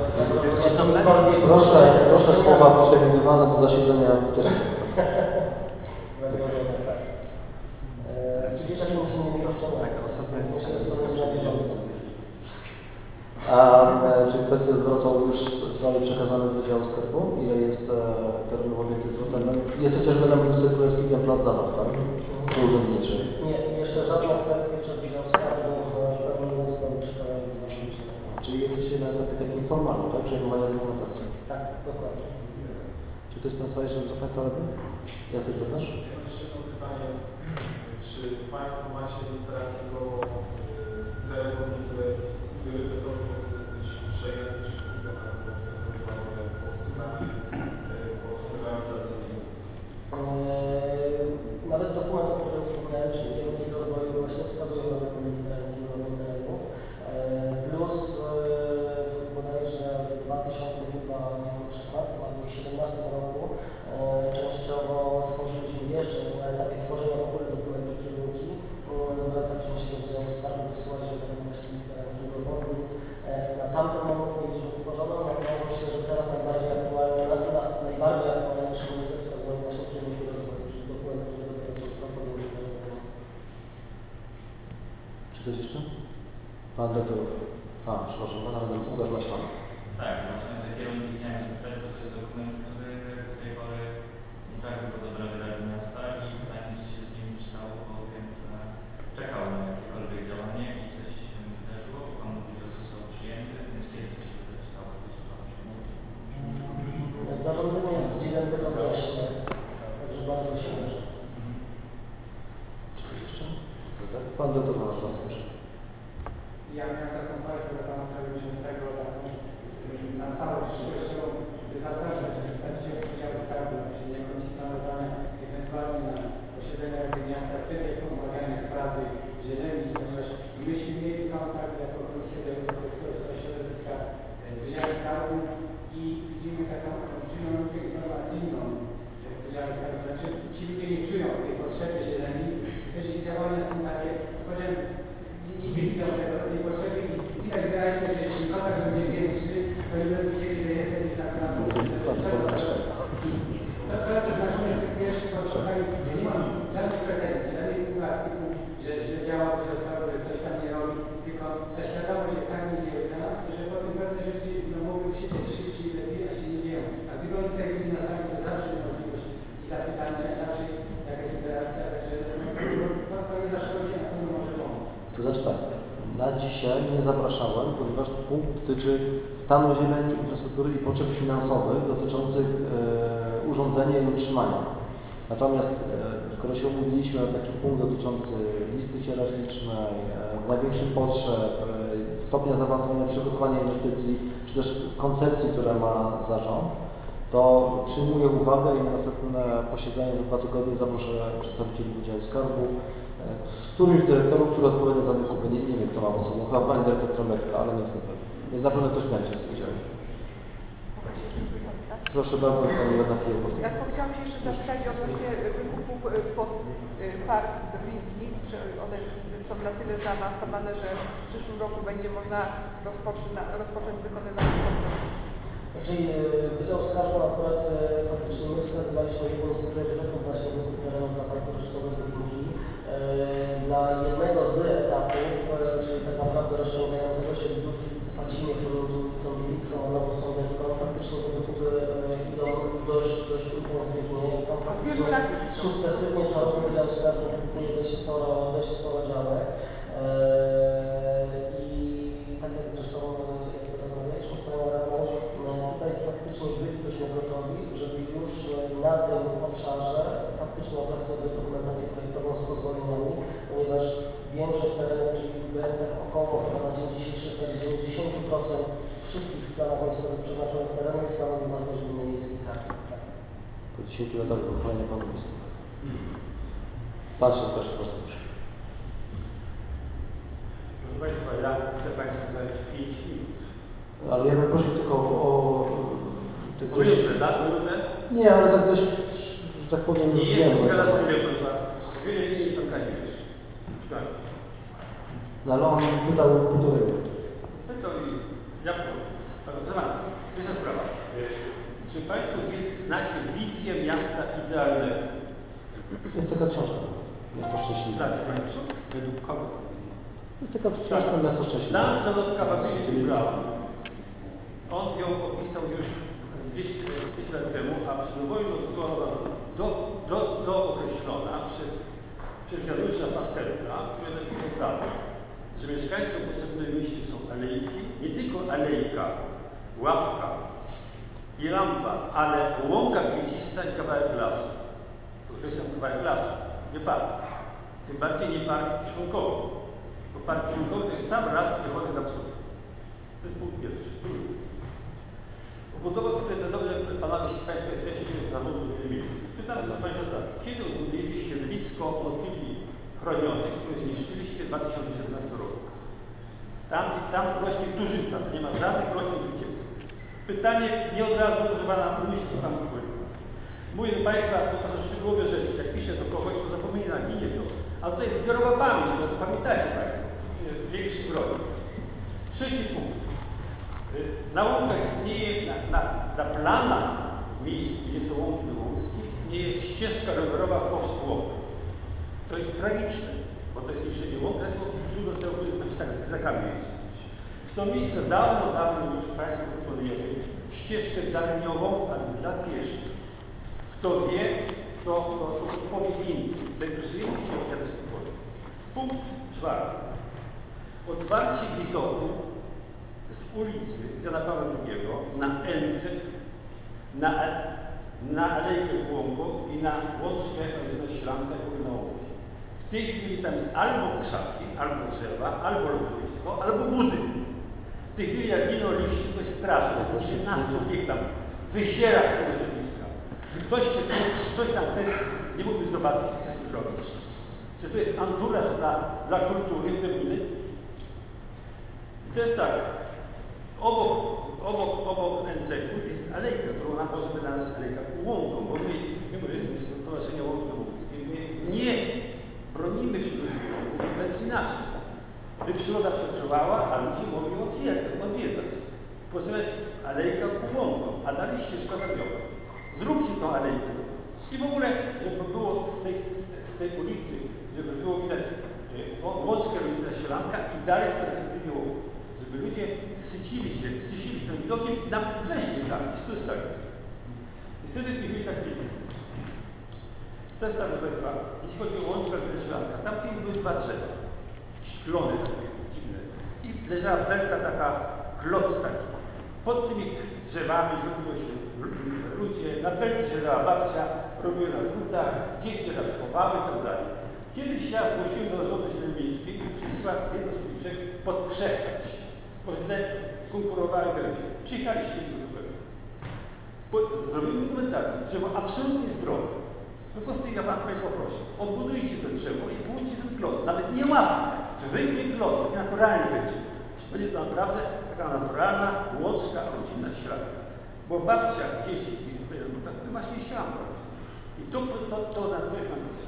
Speaker 1: Proszę słowa przewidywane do zasiedzenia też.
Speaker 4: zagrożone, tak. Czyli czasem musimy nie rozciągać. Myślę, że to będzie na bieżąco.
Speaker 1: A czy kwestie zwrotów już zostały przekazane z Wydziału Skarbu? Ile jest terenów objętych zwrotem? Jest chociażby na Ulicy Królewskiej ten plac zabaw, tak? Urzędniczy.
Speaker 4: Nie, jeszcze żadne kwestie przez Wydział Skarbu nie zostały przekazane do Zarządu.
Speaker 1: Czyli jesteście na etapie takim formalnym, tak? Przejmowania dokumentacji.
Speaker 4: Tak, dokładnie.
Speaker 1: Czy ktoś z Państwa jeszcze do Państwa robi? Jacek, pytasz?
Speaker 6: Ja mam jeszcze jedno pytanie. Czy Państwo macie literację do terenów, które były bezdomne, być przejęte czy kupione, pod celami realizacyjnymi?
Speaker 4: Nawet dokument, o którym wspomniałem, czyli kierunki rozwoju właśnie wskazuje na taką listę terenów. Plus bodajże w 2016 albo 2017 roku częściowo stworzyliśmy jeszcze na etapie tworzenia w ogóle dokumentu kierunki. Zwracaliśmy się do Wydziału Skarbu, wysyłaliśmy taką właśnie listę obwodnic. Na tamten moment mieliśmy stworzoną, natomiast myślę, że teraz najbardziej aktualniejszą listę wskazują właśnie kierunki rozwoju, czyli dokument, który dopiero co został podjęty.
Speaker 1: Czy coś jeszcze? Pan doktor. Przepraszam, Pan redaktor zaznaczony.
Speaker 8: Tak, właśnie te kierunki chciałem zapytać, bo to jest dokument, który do tej pory nie trafił do dobrego Rady Miasta i pytanie, czy się z nim stało, bo wiem, że czekał na jakiekolwiek działanie i coś się wydarzyło, bo Pan mówi, że został przyjęty, więc kiedy to się stało, to został przyjęty?
Speaker 4: Zarządzenie jest z 9 września, także bardzo świeże.
Speaker 1: Czy coś jeszcze? Tak? Pan doktor Walaszewski.
Speaker 3: Ja miałem taką prośbę do Pana Przewodniczącego, na całą przyszłością, by zapraszać przedstawicieli Wydziału Skarbu, czyli jako planowania, ewentualnie na posiedzenia Rady Miasta, wtedy jak omawiamy sprawy zieleni, ponieważ myśmy mieli kontakt jako Komisja Ochrony Środowiska z Wydziałem Skarbu i widzimy taką olbrzymią lukę informacyjną w Wydziale Skarbu. Znaczy ci ludzie nie czują tej potrzeby zieleni, też ich działania są takie, powiem, nie widzą tej potrzeby i widać wyraźnie, że jeśli kontakt będzie większy, to ile widzieli, że jest jakiś tak na to znaczone z tych pierwszych spotkaniach. Ja nie mam żadnych pretensji, żadnej typu, że działa Wydział Skarbu, że coś tam nie robi, tylko ta świadomość jest tak niewielka, że potem pewne rzeczy mogłyby się dziać szybciej i lepiej, a się nie dzieją. A gdyby oni tak byli na sali, to zawsze jest możliwość i zapytania, zawsze jakaś interakcja, także to nie zaszkodzi, a to nie może pomóc.
Speaker 1: To znaczy tak, na dzisiaj nie zapraszałem, ponieważ punkt dotyczy stanu zieleni, infrastruktury i potrzeb finansowych dotyczących urządzenia i utrzymania. Natomiast skoro się umówiliśmy na taki punkt dotyczący listy hierarchicznej, największych potrzeb, stopnia zaawansowania przygotowania inwestycji, czy też koncepcji, która ma zarząd, to przyjmuję uwagę i na następne posiedzenie za 2 tygodnie zaproszę przedstawicieli Wydziału Skarbu, z którymś z dyrektorów, który odpowiada za wykupy. Nie wiem, kto ma osobą, chyba pani dyrektor Trąbecka, ale nie jestem pewien. Więc na pewno ktoś będzie z Wydziału. Proszę bardzo, pani redaktor.
Speaker 9: Ja chciałam się jeszcze zapytać odnośnie wykupów pod park Brwiński. Czy one są na tyle zaawansowane, że w przyszłym roku będzie można rozpocząć wykonywanie konkursu?
Speaker 4: Czyli Wydział Skarbu akurat faktycznie my wskazywaliśmy jednym z priorytetów właśnie wykup terenów dla parku rzeczkowego Brwiński. Dla jednego z etapów, czyli tak naprawdę rozciągającego się wzdłuż ulicy Facinie, pomiędzy ulicą Bielicką a Nową Sądecką, faktycznie te wykupy idą dość intensywnie. Tam faktycznie sukcesywnie co roku Wydział Skarbu wykupuje dość sporo działek. I tak jak zresztą rozmawialiśmy z Panią Radną, tutaj faktycznie bylibyśmy gotowi, żeby już na tym obszarze faktycznie opracować dokumentację projektową z pozwoleniami, ponieważ większość terenów, czyli około chyba na dzień dzisiejszy 90% wszystkich w planach miejscowych przeznaczonych terenów stanowi własność gminy miejskiej.
Speaker 1: Po 10 latach uchwalenia planu miejscowego. Pan się proszę bardzo.
Speaker 10: Proszę Państwa, ja chcę Państwu zadać 5 minut.
Speaker 1: Ale ja bym prosił tylko o tak dość...
Speaker 10: Minutę, tak? Minutę?
Speaker 1: Nie, ale tak dość, że tak powiem,
Speaker 10: Nie
Speaker 1: wiem,
Speaker 10: jest
Speaker 1: że-
Speaker 10: teraz ile proszę. Wiele jest pan Kazimierz. Tak.
Speaker 1: No ale on wydał półtorej.
Speaker 10: No to ja powiem. Proszę Pana, pierwsza sprawa. Czy Państwo znacie wizję miasta idealnego?
Speaker 1: Jest taka książka, Miasto Szczęśliwe.
Speaker 10: Znacie Państwo? Według kogo?
Speaker 1: Jest taka książka Miasto Szczęśliwe.
Speaker 10: Lancelot Cavalieri Brown. On ją opisał już 200 lat temu, a przedwojną została dookreślona przez Janusza Pasterka, który napisał tak, że mieszkańcom potrzebne w mieście są alejki, nie tylko alejka, ławka i lampa, ale łąka kwiecista i kawałek lasu. Podkreślam kawałek lasu, nie park. Tym bardziej nie park członkowy. Bo park członkowy to jest sam las wychody na wschód. To jest punkt pierwszy. Budowa tutaj to dobrze, panowie, jeśli Państwo jesteście na różnych miejsc. Pytam do Państwa tak, kiedy odbudujecie siedlisko motylii chronionych, które zniszczyliście w 2017 roku? Tam rośnie turzyca, to nie ma żadnych roślin wycieczek. Pytanie nie od razu, proszę Pana, musi to Pan wpływać. Mówię do Państwa, to są szczegółowe rzeczy. Jak piszę do kogoś, to zapomina, ginie to. A tutaj jest zbiorowa pamięć, no to pamiętacie Państwo. Większy broń. Trzeci punkt. Na łąkach istnieje, na planach miejsc, gdzie są łąki wąskie, istnieje ścieżka rowerowa post-łąk. To jest tragiczne, bo to jest niszczenie łąk, zresztą źródło tego być tak z zakami jest. W to miejsce dawno już Państwo proponujemy ścieżkę darniową, ale dla pieszych. Kto wie, to powie inni. Zainteresujemy się, ja też to powiem. Punkt 4. Otwarcie widoku z ulicy Jana Pawła II na Elce, na Alejkę Błąko i na Łączkę Ślanka i na Łąki. W tej chwili tam jest albo krzaki, albo drzewa, albo lodowisko, albo budynek. W tej chwili jak giną liście, to jest straszne, to 18 bieg tam wysiera z tego środowiska. Ktoś tam wtedy nie mógłby zobaczyć, co chcemy zrobić. Czy to jest anturaż dla kultury pewny? To jest tak. Obok NCK jest alejka, którą nam możemy nazwać alejka łąką, bo my mówimy stowarzyszenie Łąki Łąckie. My nie bronimy przyrodzenia łąków, wręcz inaczej. By przyroda przetrwała, a ludzie mogli odwiedzać. Potrzebna alejka łąką, a dalej ścieżka radiowa. Zróbcie tą alejkę. I w ogóle, żeby było z tej ulicy, żeby było widać Łączkę ulica Sielanka i dalej w perspektywie Łąki. Żeby ludzie sycili się tym widokiem i nawet wleźli tam i skorzystali. I wtedy w tej chwili tak nie jest. Teraz tak, proszę Państwa, jeśli chodzi o Łączkę ulica Sielanka, tam kiedyś były 2 drzewa. Klony takie dziwne. I leżała belka taka, kloc taki. Pod tymi drzewami robiło się ludzie, na belce siedziała babcia, robiły na drutach, dzieci raz chowały i tak dalej. Kiedyś ja zgłosiłem do Zarządu Miejskiej i przyszła jedno z tych drzew podkrzesać. Bo źle konkurowały gręcie. Przyjechaliście do zupełnie. Zrobimy dokumentację. Drzewo absolutnie zdrowe. Po prostu ja Państwa proszę, odbudujcie to drzewo i pójdźcie ten kloc. Nawet nie łapcie. Zwykły kloc, taki naturalny będzie. Będzie to naprawdę taka naturalna, łączka, rodzinna ślanka. Bo babcia, dzieci, tak to właśnie ślanka. I to na to jest napisane.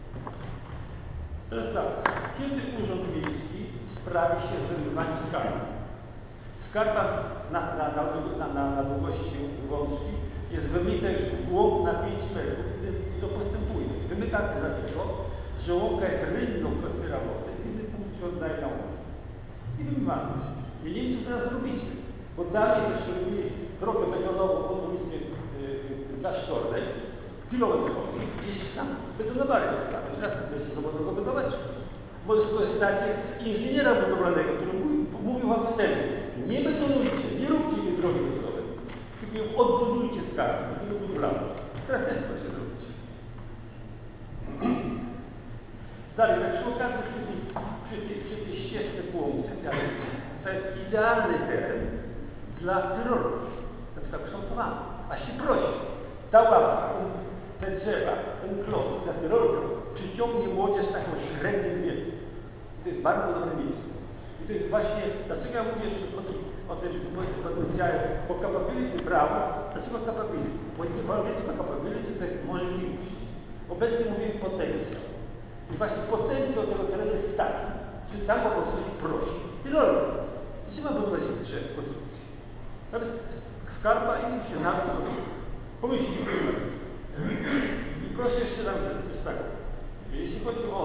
Speaker 10: Teraz tak, kiedy Urząd Miejski sprawi się zrezygnowanie skarbu? Skarba na długości łączki jest wymyta już w głąb na 5 metrów, gdy to postępuje. Wymyta dlatego, że łąka jest rynną kwestią wody, inny punkt się oddaje na łąkę. I wymywamy. I nie wiem, co teraz zrobicie, bo dalej jeszcze robili drogę betonową od ulicy dla Sztornej, kilometr chodzi, gdzieś tam betonowali zostały. Teraz będziecie znowu drogę betować. Może skorzystacie z inżyniera budowlanego, który mówił wam wstępnie. Nie betonujcie, nie róbcie tej drogi betonowej, tylko ją odbudujcie z karty, będziemy budowlani. Teraz też proszę zrobić. Dalej, tak przy okazji przy tej ścieżce po łące, to jest idealny teren dla tyrolów, na przykład kształtowany. A się prosi, ta ławka, te drzewa, ten kloc, ta tyrolka przyciągnie bardzo dobre miejsce. I to jest właśnie, dlaczego ja mówię o tym potencjale, bo capability prawo, dlaczego capability? Bo capability to jest możliwość. Obecnie mówię potencjał. I właśnie potencjał tego terenu jest taki, że tam po prostu się prosi i rolę. Nie ma budować drzew w konstrukcji. Nawet skarpa i się na to pomyślimy. I proszę jeszcze raz coś tak. Jeśli chodzi o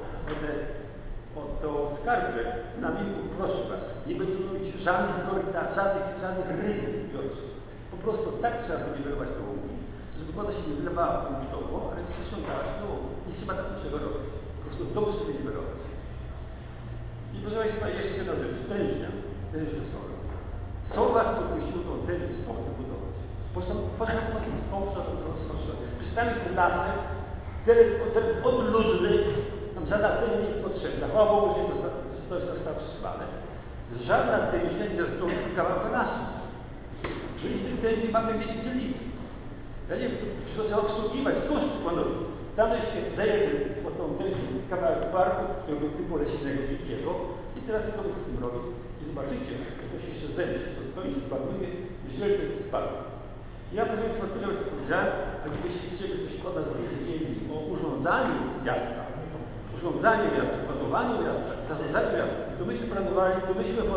Speaker 10: tą skarpę, na wilku, proszę Was, nie będziemy robić żadnych korytarzy, żadnych ryzyk widocznych. Po prostu tak trzeba zniwelować to łąki, żeby woda się nie wylewała punktowo, ale przesiąkała się do łąki. Nie trzeba tak niczego robić. Po prostu dobrze wyniwelować. I proszę Państwa, jeszcze jedna rzecz. Tężnia sola. Co Was podnosiło tą tężnię sola wybudować? Obszar rozszerzony. Przecież tam jest lasek, teren odludny, tam żadna tężnia nie jest potrzebna. Chwała Bogu, że to zostało przesuwane. Żadna tężnia nie zastąpi kawałka lasu. Czyli z tych tężni mamy mieć dzielnicę. Ja nie wiem, to trzeba obsługiwać, cóż przykładowo. Tam się daje pod tą tężnię kawałek parku, typu leśnego wielkiego i teraz co wy z tym robić? I zobaczycie, że to się jeszcze zemści, to stoi, spaduje, źle to spadł. Ja proszę Państwa tyle powiedziałem, a gdybyście chcieli coś od nas wiedzieli o urządzaniu miasta, planowaniu miasta, zarządzaniu miasta, to myśmy planowali, to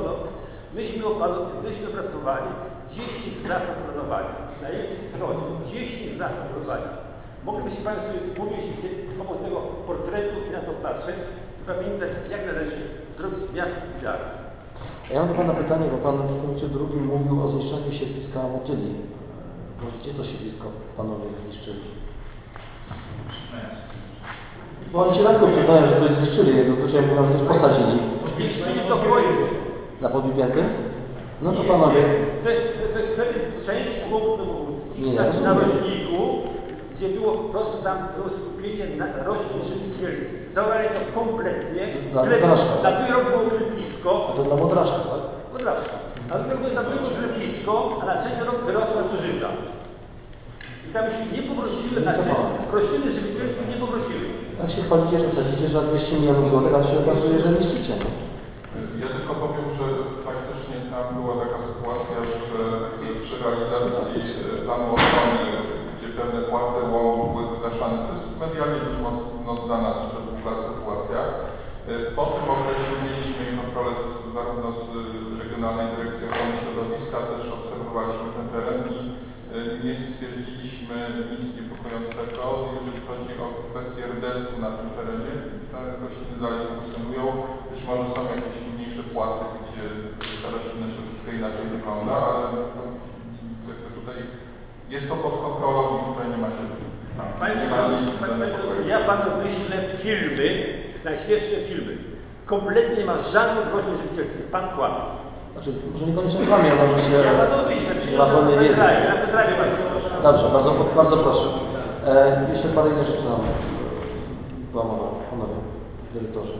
Speaker 10: myśmy opracowali 10 zasad planowania. Na jednej stronie 10 zasad planowania. Moglibyście Państwo pomieścić obok tego portretu i na to patrzeć i pamiętać, jak należy zrobić miasto idealne.
Speaker 1: Ja mam do Pana pytanie, bo Pan w punkcie drugim mówił o zniszczeniu siedliska motyli. Gdzie to siedlisko Panowie zniszczyli? Bo oni się tak przyznają, że coś zniszczyli, zazwyczaj mówią, że coś posadzili.
Speaker 10: Zniszczyli to boisko.
Speaker 1: Na Podbibięty? No to Panowie...
Speaker 10: To jest część chłopów dowódzkich, na rośniku, gdzie było po prostu tam było skupienie roślin żywicielskich. Zaorali to kompletnie. Na drugi rok było klepisko.
Speaker 1: A to dla Modraszka, tak?
Speaker 10: Modraszka. Na drugi rok było klepisko, a na trzeci rok wyrosła zużyta. I tam się nie powróciły, rośliny żywicielskie nie powróciły.
Speaker 1: Tak się chwalicie, że sadzicie za 200 milionów złotych, a się okazuje, że niszczycie.
Speaker 6: Ja tylko powiem, że faktycznie tam była taka sytuacja, że przy realizacji planu ochrony, gdzie pewne płaty łąk były wygaszane, to jest medialnie dość mocno znana przez długa sytuacja. Po tym okresie mieliśmy kontrolę zarówno z Regionalnej Dyrekcji Ochrony Środowiska, też obserwowaliśmy ten teren i nie stwierdziliśmy nic niepokojącego, jeżeli chodzi o kwestię rdestu na tym terenie. Te rośliny dalej funkcjonują. Być może są jakieś mniejsze płaty, gdzie ta roślinność troszeczkę inaczej wygląda, ale jakby tutaj jest to pod kontrolą i tutaj nie ma się...
Speaker 10: Ja Panu wyślę filmy, najświeższe filmy. Kompletnie nie ma żadnych roślin żywicielskich. Pan kłamie.
Speaker 1: Znaczy, może niekoniecznie kłamie, ale może się...
Speaker 10: Ja Panu wyślę,
Speaker 1: na pełnej wiedzy.
Speaker 10: Ja pozdrawiam bardzo.
Speaker 1: Dobrze, bardzo proszę. Jeszcze parę innych rzeczy nam była Panowie dyrektorze.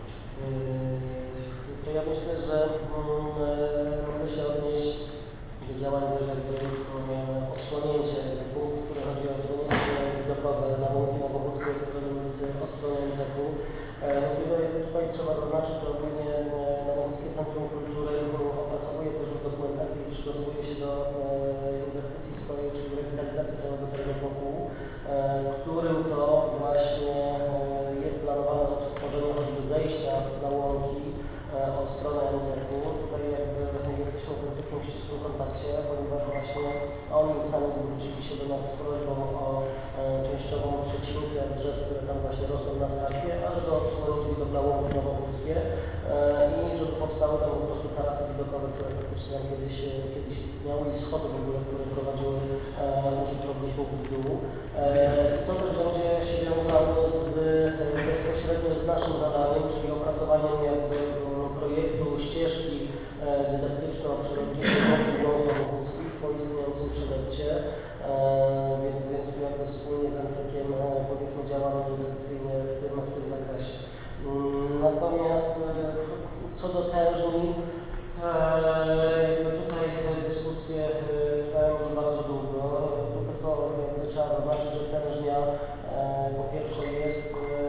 Speaker 4: To ja myślę, że mogę się odnieść do działań odsłonięcie punktów, które chodzi o odsłonięcie widokowe na łąki Nowogórskie od strony ulicy, od strony MZK-u. Tutaj trzeba zaznaczyć, że ogólnie Nowogórskie Centrum Kultury opracowuje też dokumentację i przygotowuje się do inwestycji swojej, czyli rewitalizacji całego terenu wokół, w którym to właśnie jest planowane stworzenie choćby zejścia na łąki od strony MZK-u. Tutaj jakby jesteśmy z MZK-iem w ścisłym kontakcie, ponieważ właśnie oni sami zwrócili się do nas z prośbą o częściową przecinkę drzew, które tam właśnie rosną na skarpie, ale do odsłoniki dla łąki nowogórskie i żeby powstały tam po prostu tarasy widokowe, które faktycznie tam kiedyś istniały i schody w ogóle, które prowadziły użytkowników w dół. To też będzie się wiązało bezpośrednio z naszym zadaniem, czyli opracowaniem jakby projektu ścieżki dydaktyczno-przyrodniczej wokół łąk nowogórskich po istniejącym przedepcie, więc jakby wspólnie z MCK-iem powiedzmy działamy inwestycyjnie w tym zakresie. Natomiast co do tężni, jakby tutaj dyskusje trwają już bardzo długo. Tu tylko trzeba zaznaczyć, że tężnia po pierwsze jest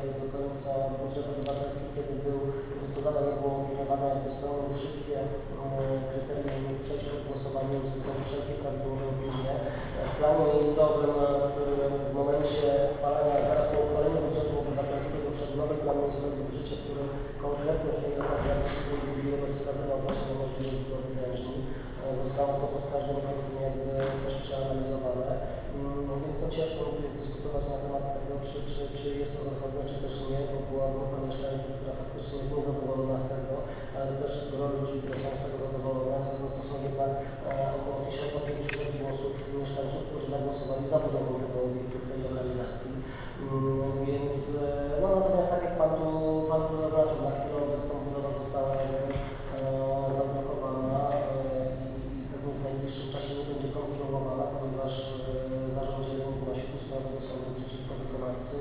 Speaker 4: do końca budżet obywatelski, kiedy był, to zadanie było opiniowane, jakby spełnił wszystkie kryteria i mógł przejść od głosowania, uzyskał wszelkie prawidłowe opinie. W planie miejscowym w momencie uchwalenia, zaraz po uchwaleniu budżetu obywatelskiego przez nowy plan miejscowy w życie, który konkretnie w tej organizacji budżetowej wskazywał właśnie na możliwość budowy dręczni. Zostało to pod każdym kątem jakby też przeanalizowane, więc to ciężko mi jest dyskutować na temat tego, czy jest to zasadne, czy też nie, bo była grupa mieszkańców, która faktycznie jest niezadowolona z tego, ale też gro ludzi, które są z tego zadowolone, to są jednak około 1500 głosów mieszkańców, którzy zagłosowali za budową tego obiektu w tej lokalizacji. Więc no natomiast tak jak Pan tu zaznaczył, na chwilę obecną budowa została zablokowana i pewnie w najbliższym czasie nie będzie kontynuowana, ponieważ Zarząd Zieleni wnosi sprawę do sądu przeciwko wykonawcy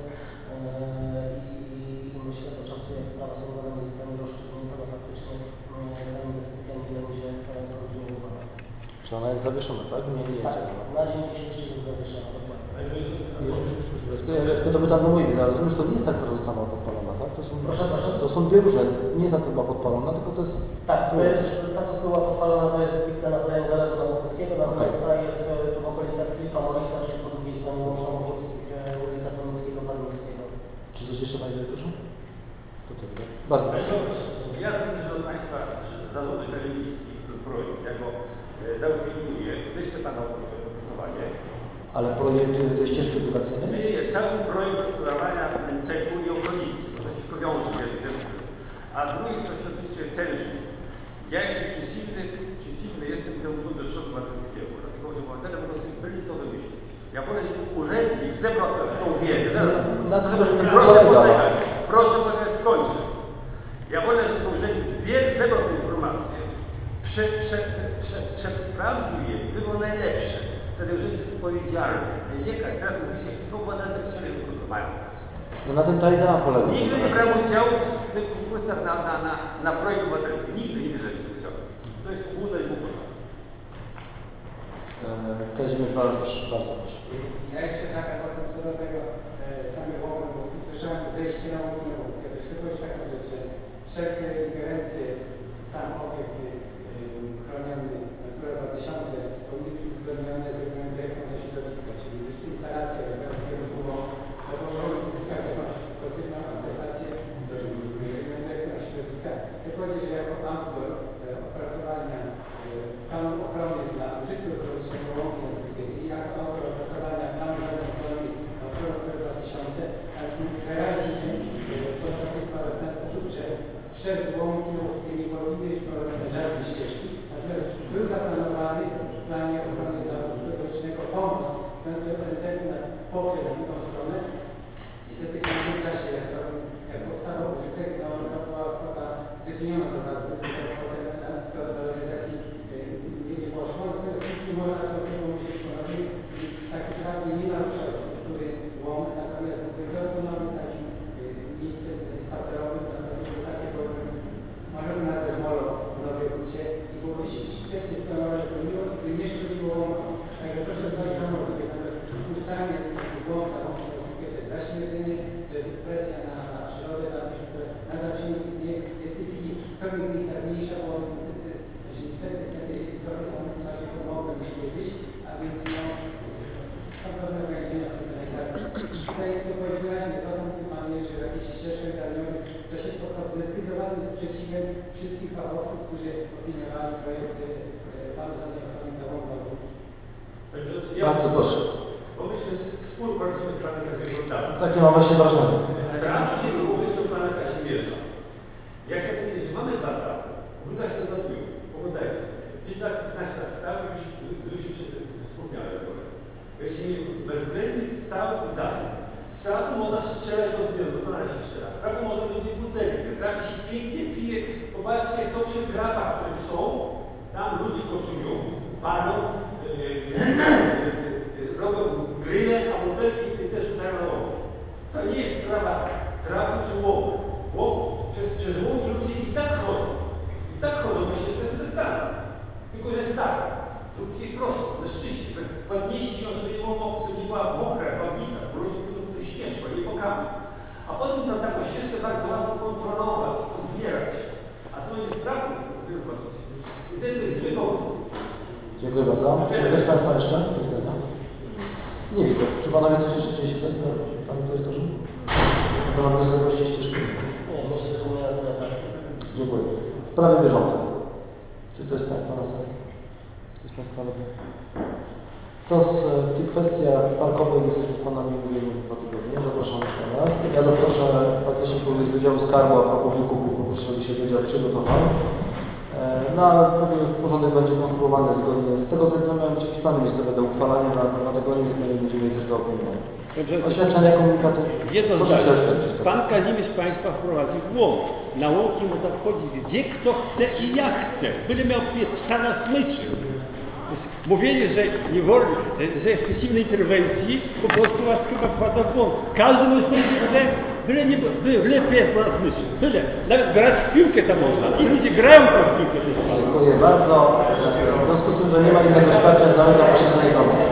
Speaker 4: i myślę do czasu, jak sprawa sądowa nie zostanie rozstrzygnięta, to faktycznie ta inwestycja nie będzie kontynuowana.
Speaker 1: Czy ona jest zawieszona, tak? Nie jedzie.
Speaker 4: Tak, na dzień dzisiejszy jest zawieszona.
Speaker 1: Ja tylko dopytam do mojej wiedzy, ale rozumiem, że to nie jest ta, która została podpalona, tak? To są dwie różne, nie jest ta, która była podpalona, tylko to jest...
Speaker 4: Tak, to jest ta, co była podpalona, to jest ulica na terenie Zalewu Nowochódzkiego, natomiast ta jest tu w okolicach Filipa Morisa, czyli po drugiej stronie Łączna Mogiłskich, ulica Chmielnickiego, Parmińskiego.
Speaker 1: Czy coś jeszcze Panie Dyrektorze? To tyle. Bardzo proszę.
Speaker 10: Ja widzę, że od Państwa zarządu miejski projekt, jako zaopiniuję, wyślę Pana opracowanie.
Speaker 1: Ale projekt tej ścieżki edukacyjnej?
Speaker 10: Nie, cały projekt gospodarowania cechu i okolicy, bo to wszystko wiąże się. A drugi to się dotyczy Telży. Ja jestem przeciwny jestem temu do Sądu Obywatelskiego, dlatego że obywatele po prostu byli to wymyślić. Ja wolę, żeby urzędnik zebrał tą wiedzę. Proszę, może skończę. Ja wolę, żeby urzędnik zebrał tę informację, sprawdził je, było najlepsze. Wtedy urzędnik jest odpowiedzialny. Nie, teraz mówi się, to obywatele tak sobie mają.
Speaker 1: No na tym ta idea polega.
Speaker 10: Nigdy nie brałem udziału w tych konkursach na projekt obywatelski. Nigdy nie bierzemy udziału. To jest główne i głupota.
Speaker 1: Kazimierz Waler, bardzo proszę.
Speaker 11: Ja jeszcze zagadam co do tego samego, bo słyszałem zejście na łączną. Ja też chcę powiedzieć taką rzecz, że wszelkie ingerencje w sam obiekt chroniony Natura 2000 powinny być uwzględnione z dyrektą na środowiska, czyli już instalacja lekarskiego było uzyskać jakąś pozytywną akceptację dyrekta na środowiska. Chcę powiedzieć, że jako autor opracowania planu ochrony dla użytku ekologicznego łąki Nowochódzkiej i jako autor opracowania planu ochrony Natura 2000, wyraźnie potrafię składać w ten sposób, że przez łąki Nowochódzkie nie powinny być prowadzone żadne ścieżki, natomiast był zaplanowany w planie ochrony dla użytku ekologicznego pomost poprzez drugą stronę. Niestety w tym czasie, jak powstawał użytek, no, to była kwota zdefiniona do nas, do realizacji nie poszło. Natomiast nie można to pomyśleć ponownie, tak naprawdę nie narusza struktury łąk, natomiast wyeksponować takim miejscem spacerowym, takie możemy nazwać molo w Nowej Hucie i było świetnie splanowane, żeby nie szkodziło łąkom. Także proszę zwrócić na uwagę, natomiast puszczanie łąk na łąki Nowochódzkie to jest zaśmiecenie, to jest presja na przyrodę, na coś, które nadal się nie istnieje. Jest w tej chwili w pewnych miejscach mniejsza, bo niestety trochę są czasie pomogły niż kiedyś, a więc no, są pewne ograniczenia w tym realizacji. Tutaj chcę powiedzieć wyraźnie, to są Panie, że jakieś ścieżki zdaniowe, to się spotkał z zdecydowanym sprzeciwem wszystkich fachowców, którzy opiniowali projekty planu ochrony dla łąk.
Speaker 1: Bardzo proszę.
Speaker 10: Bo myśmy spór kończymy z Panem Kazimierzem.
Speaker 1: Takie mam właśnie wrażenie.
Speaker 10: Sprawdźcie się pomysł Pana Kazimierza. Ja chcę powiedzieć, że mamy data, ludzie się zadają, powodają. Gdzieś tak 15 lat temu już się wspomniałem. Jeśli bezwzględnie stałych danych, strzału można strzelać do Pana Kazimierza. Strzału można ludzi butelki, trafi się pięknie, pije. Popatrzcie, co przy grabach, które są, tam ludzie koszulują, palą, robią grille, a butelki też rzucają na łąkę. To nie jest sprawa trafu czy łąk. Przez łąki ludzie i tak chodzą. I tak chodzą, bo się z stanu. Tylko, że jest tak. Zróbcie prosto, ze szczyście. Podnieście ją, żeby nie była mokra, babica, bo ludzie to śmieszko, nie pokażą. A potem Można taką ścieżkę bardzo łatwo kontrolować, zbierać, a to będzie sprawne, i to jest zły pomysł.
Speaker 1: Dziękuję bardzo. Czy ktoś z Państwa jeszcze? Nie widzę. Czy Panowie coś jeszcze chcieli się zapytać? Panie Dyrektorze? Temat wysokości ścieżki.
Speaker 4: Nie, myślę, że nie na tyle tak.
Speaker 1: Dziękuję. Sprawy bieżące. Czy ktoś z Państwa na sali? Ktoś z Państwa robi? To z tych kwestiach parkowych jesteśmy z Panami mówili 2 tygodnie. Zapraszam jeszcze raz. Ja zaproszę faktycznie z Wydziału Skarbu, a propos wykupów, poproszę, żeby się Wydział przygotował. No ale porządek będzie konstruowany zgodnie z tego, co mają być opisane miejscowe do uchwalania na 2 tygodnie, zgodnie będziemy je też zaopiniować. Oświadczenia, komunikaty.
Speaker 10: Jedno
Speaker 1: Proszę się
Speaker 10: zdanie.
Speaker 1: oświadczyć.
Speaker 10: Pan Kazimierz Państwa wprowadził w łąk. Na łąki można wchodzić gdzie kto chce i jak chce. Byle miał psa na smyczy. Mówienie, że nie wolno, że przeciwnej interwencji po prostu was chyba wpada w błąd. Każdy może powiedzieć, byle pies ma na smyczy. Byle. Nawet grać w piłkę tam można. I ludzie grają tam w piłkę też.
Speaker 1: Dziękuję bardzo. W związku z tym, że nie ma innego oświadczeń, zamykam posiedzenie komisji.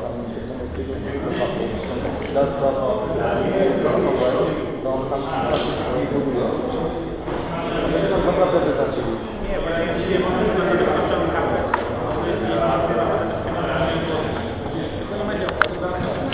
Speaker 1: Śledztwa, to on tam